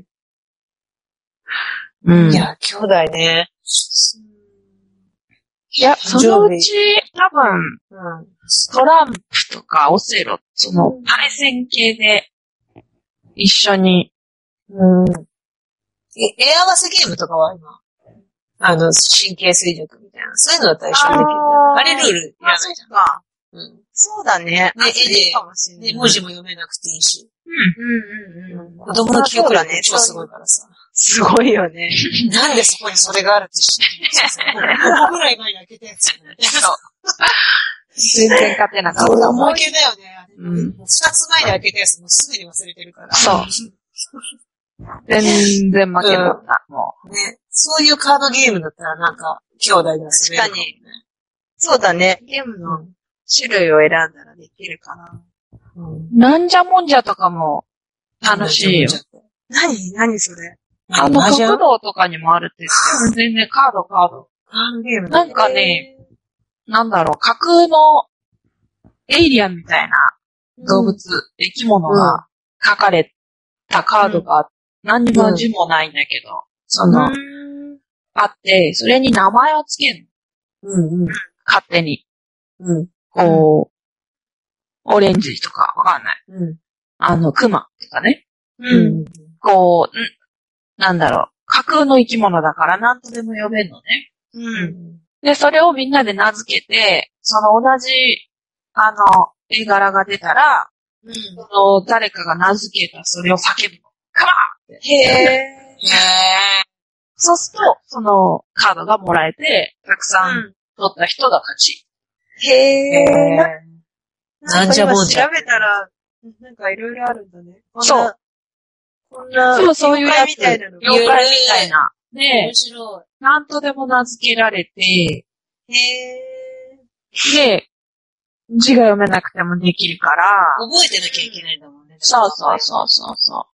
うん。 いや、兄弟ね。 いや、そのうち、多分、 うん、 トランプとかオセロ、その、対戦系で、一緒に。 うん。え、絵合わせゲームとかは今、あの、神経衰弱みたいな。そういうのだったら一緒にできるんだよね。あれルールいらないじゃん。 そうか。 うん。 そうだね。 で、絵で、 かもしれない。 で、文字も読めなくていいし。 うん。 うんうんうん。 子供の記憶力ね、超すごいからさ。 すごいよね。 なんでそこにそれがあるって知ってるごこぐらい前に開けたやつ。 そう。全然勝てなかった。 思い出だよね。 うん。 二つ前に開けたやつもうすぐに忘れてるから。 そう。全然負けだった、もう。ね。そういうカードゲームだったらなんか、兄弟で遊べるかもね。 確かに。そうだね。ゲームの種類を選んだらできるかな。 うん、なんじゃもんじゃとかも楽しいよ。 何何それあの、国道とかにもあるって言って、全然カードカード。 カードゲームなんかね、なんだろう、架空のエイリアンみたいな動物、うん、生き物が書かれたカードが何にも字もないんだけど、うん、その、うん、あって、それに名前をつけるの。 うんうん、 勝手に。 うん、 こう、オレンジとかわかんない。 うん、 あの、クマとかね。 うん、 こう、んなんだろう、架空の生き物だから何とでも呼べるのね。 うん。 で、それをみんなで名付けて、その同じ、あの、絵柄が出たら、 うん、 その誰かが名付けたそれを叫ぶの。カマーって。 へー。 へー。 そうすると、そのカードがもらえて、たくさん取った人が勝ち。 へー。 へー。なんじゃもんじゃ。 調べたら、なんかいろいろあるんだね。 そう。 こんな、 そう、そういうやつ。 妖怪みたいなの。 妖怪みたいな。で、 面白い。 なんとでも名付けられて、 へー。で、字が読めなくてもできるから。 覚えてなきゃいけないんだもんね。 そうそうそうそうそう。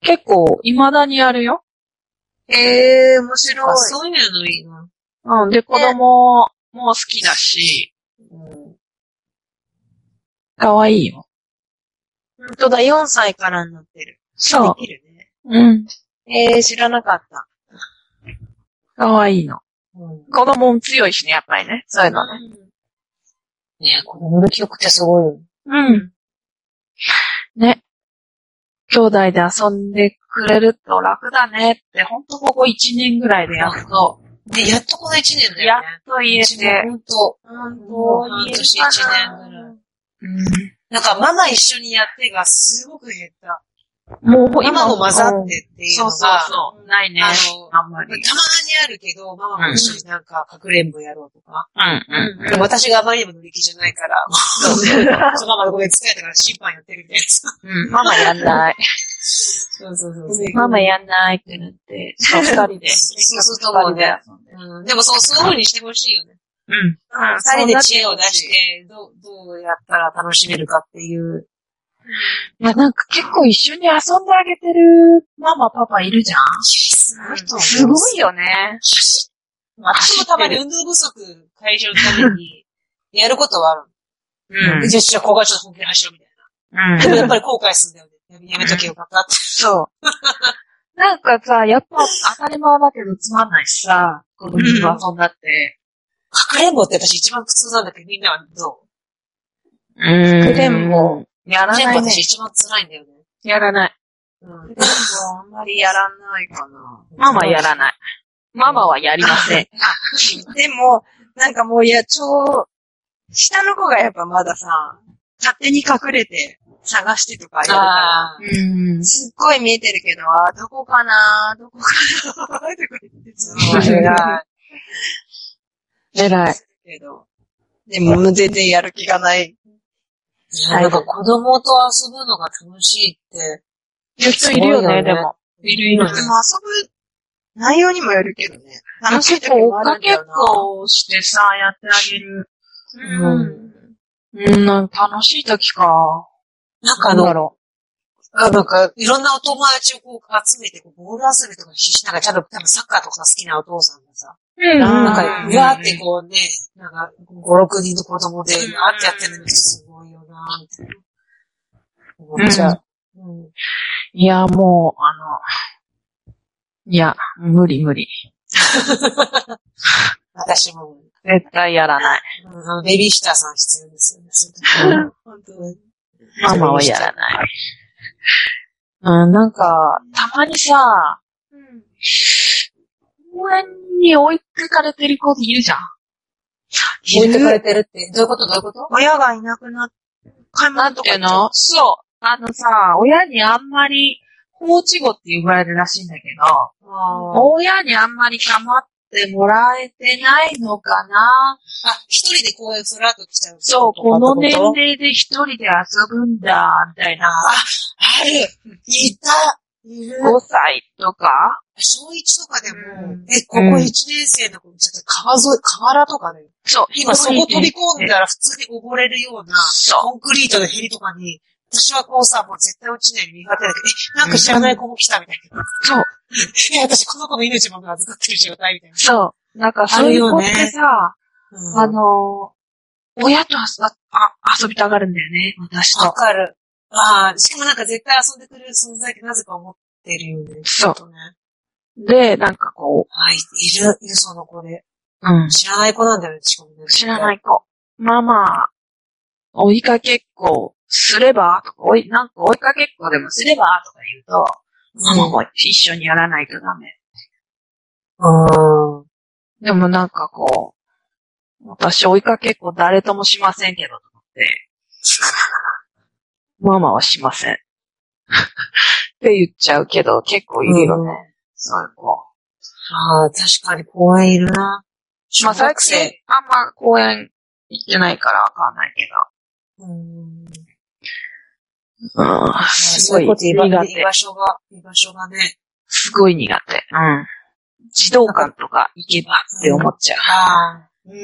結構、未だにやるよ。 へー、面白い。 そういうのいいな。 うん。で、子供も好きだし、 うん、 かわいいよ。 ほんとだ、よんさいからになってる。 そう。 できるね。 うん。 えー、知らなかった。 かわいいの。 うん、 子供も強いしね、やっぱりね。そういうのね。 ねえ、子供の記憶ってすごいよ。 うん。ね。兄弟で遊んでくれると楽だねって、ほんとここいちねんぐらいでやっと。 ね、やっとこのいちねんだやよね。 っと言えて。 ほんと。 ほんと。 半年いちねんぐらい。 うん。 なんかママ一緒にやってがすごく減った。 もう今も混ざってっていうのが。 そうそうそう。ないね。 あの、 あんまり。 たまにあるけど、ママも一緒になんか、かくれんぼやろうとか。 うんうん。 でも私があまりにも乗り気じゃないから、そうそう。ママごめん、疲れたから審判やってるみたいなさ。 うん、ママやんない。 そうそうそう。 ママやんないってなって、そう、二人で。 そうすると思うね。うん。でもそう、そういう風にしてほしいよね。 うん。 二人で知恵を出して、どう、どうやったら楽しめるかっていう。 いや、なんか結構一緒に遊んであげてるママ、パパいるじゃん。 すごいと思う。 すごいよね。 私もたまに運動不足解消のために、やることはある。うん。じゃあ、ここはちょっと本気で走ろうみたいな。うん。でもやっぱり後悔するんだよね。やめとけよかったって。 そう。なんかさ、やっぱ当たり前だけどつまんないしさ、子供に遊んだって。 かくれんぼって私一番苦痛なんだけど、みんなはどううん。かくれんぼ。 やらないね。かくれんぼ私一番辛いんだよね。 やらない。 うん。かくれんぼあんまりやらないかな。ママやらない。ママはやりません。 でも、なんかもういや、超、下の子がやっぱまださ、勝手に隠れて探してとかやるから、うん、すっごい見えてるけど、あ、どこかなどこかなとか言ってさ、偉い。偉い。けど、でも全然やる気がない。 なんか子供と遊ぶのが楽しいって、 言う人いるよね、でも。 いるいる。でも遊ぶ内容にもよるけどね。楽しい時もあるんだよな。 結構してさ、やってあげる。うん。うん、なんか楽しい時か。 なんかあの、あなんか、いろんなお友達をこう集めて、ボール遊びとかしながら、ちゃんと多分サッカーとか好きなお父さんがさ、うん、なんか、うわーってこうね、なんか、ご、ろくにんの子供で、あってやってるのにすごいよなーみたいな。思っちゃう。 うんうん、いや、もう、あの、いや、無理無理。 私も。 絶対やらない。 うん、ベビーシッターさん必要ですよね。本当に。 ママはやらない。うん、なんか、たまにさ、うん、公園に置いてかれてる子っているじゃん。 置いてかれてるって、どういうことどういうこと親がいなくなって、買い物とかってのそう。あのさ、親にあんまり、放置子って言われるらしいんだけど、親にあんまり構ってもらえてないのかな。 あ、一人で公園フラッと来ちゃう。 そう、この年齢で一人で遊ぶんだ、みたいな。 あ、ある。いた。いる。 ごさいとか小いちとかでも、うん、え、ここいちねん生の子、ちょっと川沿い、河原とかで、 そう、 今そこ飛び込んだら普通に溺れるような、コンクリートのヘリとかに、私はこうさ、もう絶対落ちないように苦手だけど、え、なんか知らない子も来たみたいな。 そう。 え、私この子の命も預かってる状態みたいな。 そう。なんかそういう子ってさ、うん、あの、親とあ遊びたがるんだよね、私と。 わかる。ああ、しかもなんか絶対遊んでくれる存在ってなぜか思ってるよね。 そう。ね、で、なんかこう。 はい、いる、いるその子で。 うん。 知らない子なんだよね、しかもね。 知らない子。まあまあ、追いかけっこすればとか、追い、なんか追いかけっこでもすればとか言うと、ママも一緒にやらないとダメ。 うん。 でもなんかこう、私追いかけっこ誰ともしませんけど、と思って。ママはしません。って言っちゃうけど、結構いるよね。うん、そういう子。 ああ、確かに公園いるな。 まあ最近あんま公園行ってないからわかんないけど。 うん。 うん。すごい苦手。 居場所が、居場所がね。 すごい苦手。うん。児童館とか行けばって思っちゃう。 ああ。うん。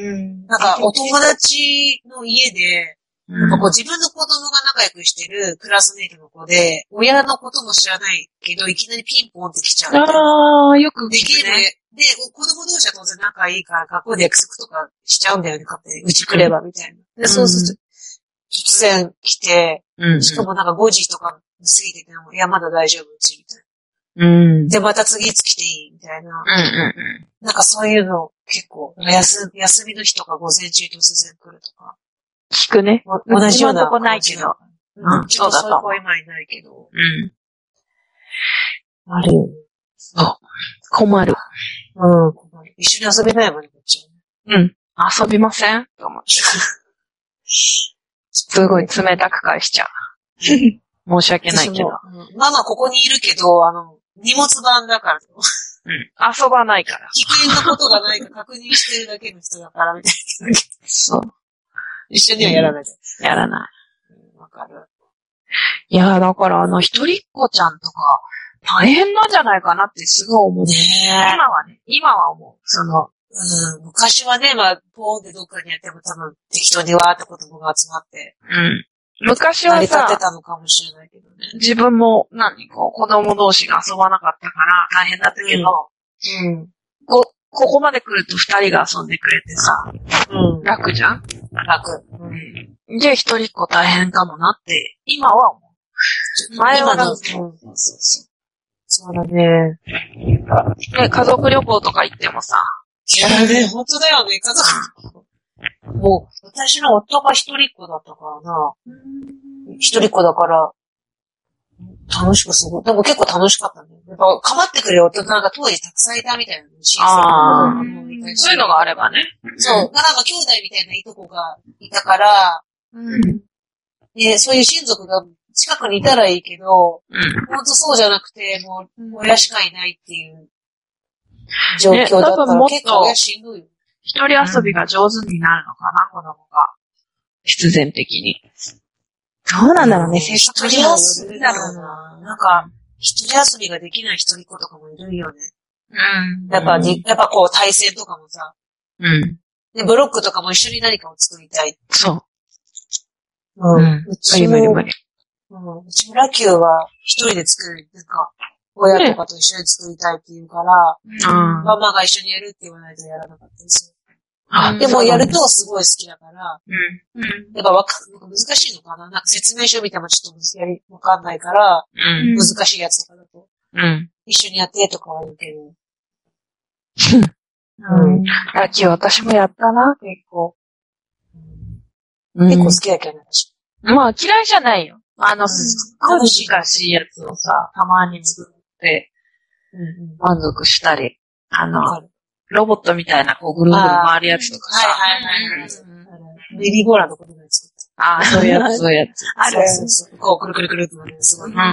なんかお友達の家で、なんかこう自分の子供が仲良くしてるクラスメイトの子で、親のことも知らないけど、いきなりピンポンって来ちゃう。 ああ、よく聞くね。 で、子供同士は当然仲いいから、学校で約束とかしちゃうんだよね、勝手に。うち来れば、みたいな。で、そうすると、突然来て、うん、しかもなんかごじとか過ぎてても、いや、まだ大丈夫、うち、みたいな。うん。で、また次いつ来ていいみたいな。 うんうんうん。 なんかそういうの結構、休、休みの日とか午前中突然来るとか。 聞くね。 同じような。 とこないけど。 うん、そうだと。そういう子は今いないけど。 うん。 あるよね。 そう。困る。 うん、困る。一緒に遊べないもんね、こっちは。うん。遊びませんと思って。すごい冷たく返しちゃう。申し訳ないけど。 うん、ママここにいるけど、あの、荷物番だから。 うん。遊ばないから。 危険なことがないか確認してるだけの人だから、みたいな。 そう。 一緒にはやらない。 うん、やらない。 わ、うん、かる。 いや、だからあの、一人っ子ちゃんとか、大変なんじゃないかなってすごい思う。 ねえ。今はね、今は思う。その、 うん、昔はね、まあ、ポーンでどっかにやっても多分適当にわーって子供が集まって。 うん。昔はさ、 成り立ってたのかもしれないけどね。 自分も、何、こう、子供同士が遊ばなかったから大変だったけど、 うん。うん、 こう、 ここまで来ると二人が遊んでくれてさ、 うん。 楽じゃん？ 楽。 うん。で、一人っ子大変かもなって、今は思う。前はなんか、 そうそうそう。そうだね。 ね、家族旅行とか行ってもさ。 いやね、本当だよね、家族。もう、私の夫が一人っ子だったからな。一人っ子だから、楽しくすごい。でも結構楽しかったね。やっぱ、かまってくれる大人が当時たくさんいたみたいなの。 ああ。そういうのがあればね。 そう。なんか兄弟みたいないとこがいたから、 うん。 で、そういう親族が近くにいたらいいけど、 うん。 ほんとそうじゃなくて、もう、親しかいないっていう状況だったら、 ね、 結構親しんどいよ。 一人遊びが上手になるのかな、子供が。必然的に。 どうなんだろうね、 一人遊びだろうな。なんか、一人遊びができない一人っ子とかもいるよね。 うん。 やっぱ、やっぱこう対戦とかもさ。 うん。 で、ブロックとかも一緒に何かを作りたい。 そう。 うん。うち無理無理無理。 うん。うち村球は一人で作る。なんか、親とかと一緒に作りたいって言うから、 うん。 ママが一緒にやるって言わないとやらなかったですよ。 あ、 でもやるとすごい好きだから、 うん。うん。 やっぱわか、難しいのかななんか説明書見てもちょっとやり、わかんないから、 うん。 難しいやつとかだと。 うん。 一緒にやってとかは言うけど。 うん。野球私もやったな、結構。 結構好きだけどね、私。 まあ嫌いじゃないよ。あの、 うん、 すっごい難しいやつをさ、たまに作って、満足したり、あの、ロボットみたいな、こう、ぐるぐる回るやつとかさ。 はいはいはい。ベビーゴーラーのことのやつ。 ああ、そういうやつ、そういうやつ。 ある。そうそうそう。こう、くるくるくるってなるすごい。うん。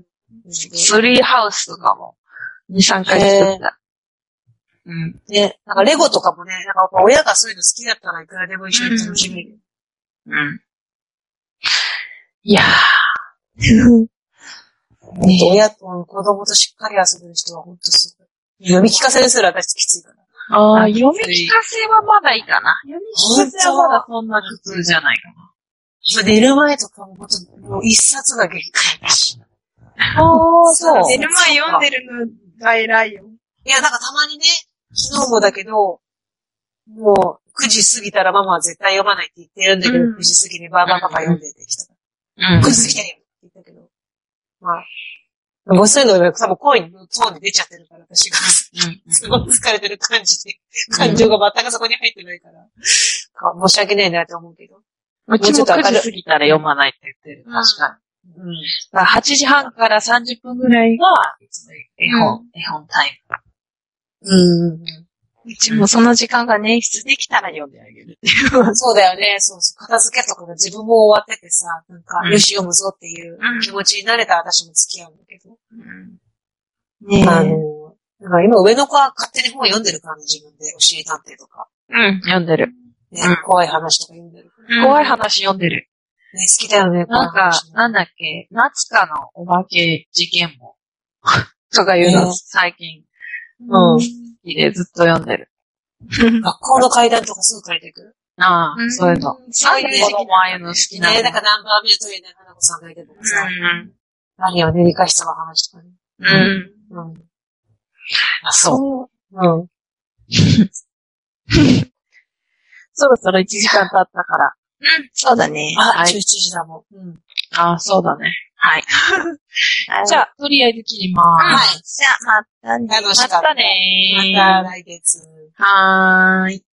スリーハウスとかも、に、さんかい作った。うん。 で、なんかレゴとかもね、なんか親がそういうの好きだったらいくらでも一緒に楽しめる。 うん。いやー。 親と子供としっかり遊べる人は本当すごい。読み聞かせですら私きついから。 ああ、読み聞かせはまだいいかな。読み聞かせはまだそんな苦痛じゃないかな。 寝る前とかも本当もう一冊が限界だし。 ああ、そう。寝る前読んでるのが偉いよ。 いや、なんかたまにね、昨日もだけど、もうくじ過ぎたらママは絶対読まないって言ってるんだけど、うん、くじ過ぎにバーバーパパ読んでてきたから。うん、くじ過ぎたよって言ったけど。まあ、もうそういうのが多分声のトーンに出ちゃってるから、私が。すごい疲れてる感じで、感情が全くそこに入ってないから。申し訳ないなって思うけど。 もうちょっとくじ過ぎたら読まないって言ってる。確かに。うん。だからはちじはんからさんじゅっぷんぐらいが、いつも絵本、うん、絵本タイム。うん。うちもその時間が捻出できたら読んであげるっていう。 そうだよね。そうそう。片付けとかが自分も終わっててさ、なんか、うん、よし読むぞっていう気持ちになれたら私も付き合うんだけど。うん、ねえ。あの、なんか今上の子は勝手に本読んでるからね、自分で。おしり探偵とか。 うん、読んでる。 ね、うん、怖い話とか読んでる。 うん、怖い話読んでる。 ね、好きだよね、 なんか、なんだっけ、夏香のお化け事件も。とかいうの、最近。うん。好きでずっと読んでる。 学校の階段とかすぐ借りてくる。 ああ、うん、そういうの。そういう子供ああいうの好きなの。 ね、なんかナンバービルトレーナー花子さんがいてとかさ。うん。何を練りかしたの話とかね。 うん。うん。あ、そう。うん。そろそろいちじかん経ったから。 うん、そうだね。 あ、はい、じゅうしちじだもん。うん。 ああ、そうだね。はい。じゃあ、とりあえず切りまーす。 はい。 じゃあ、またね。 楽しかった。 またねー。 また来月。 はーい。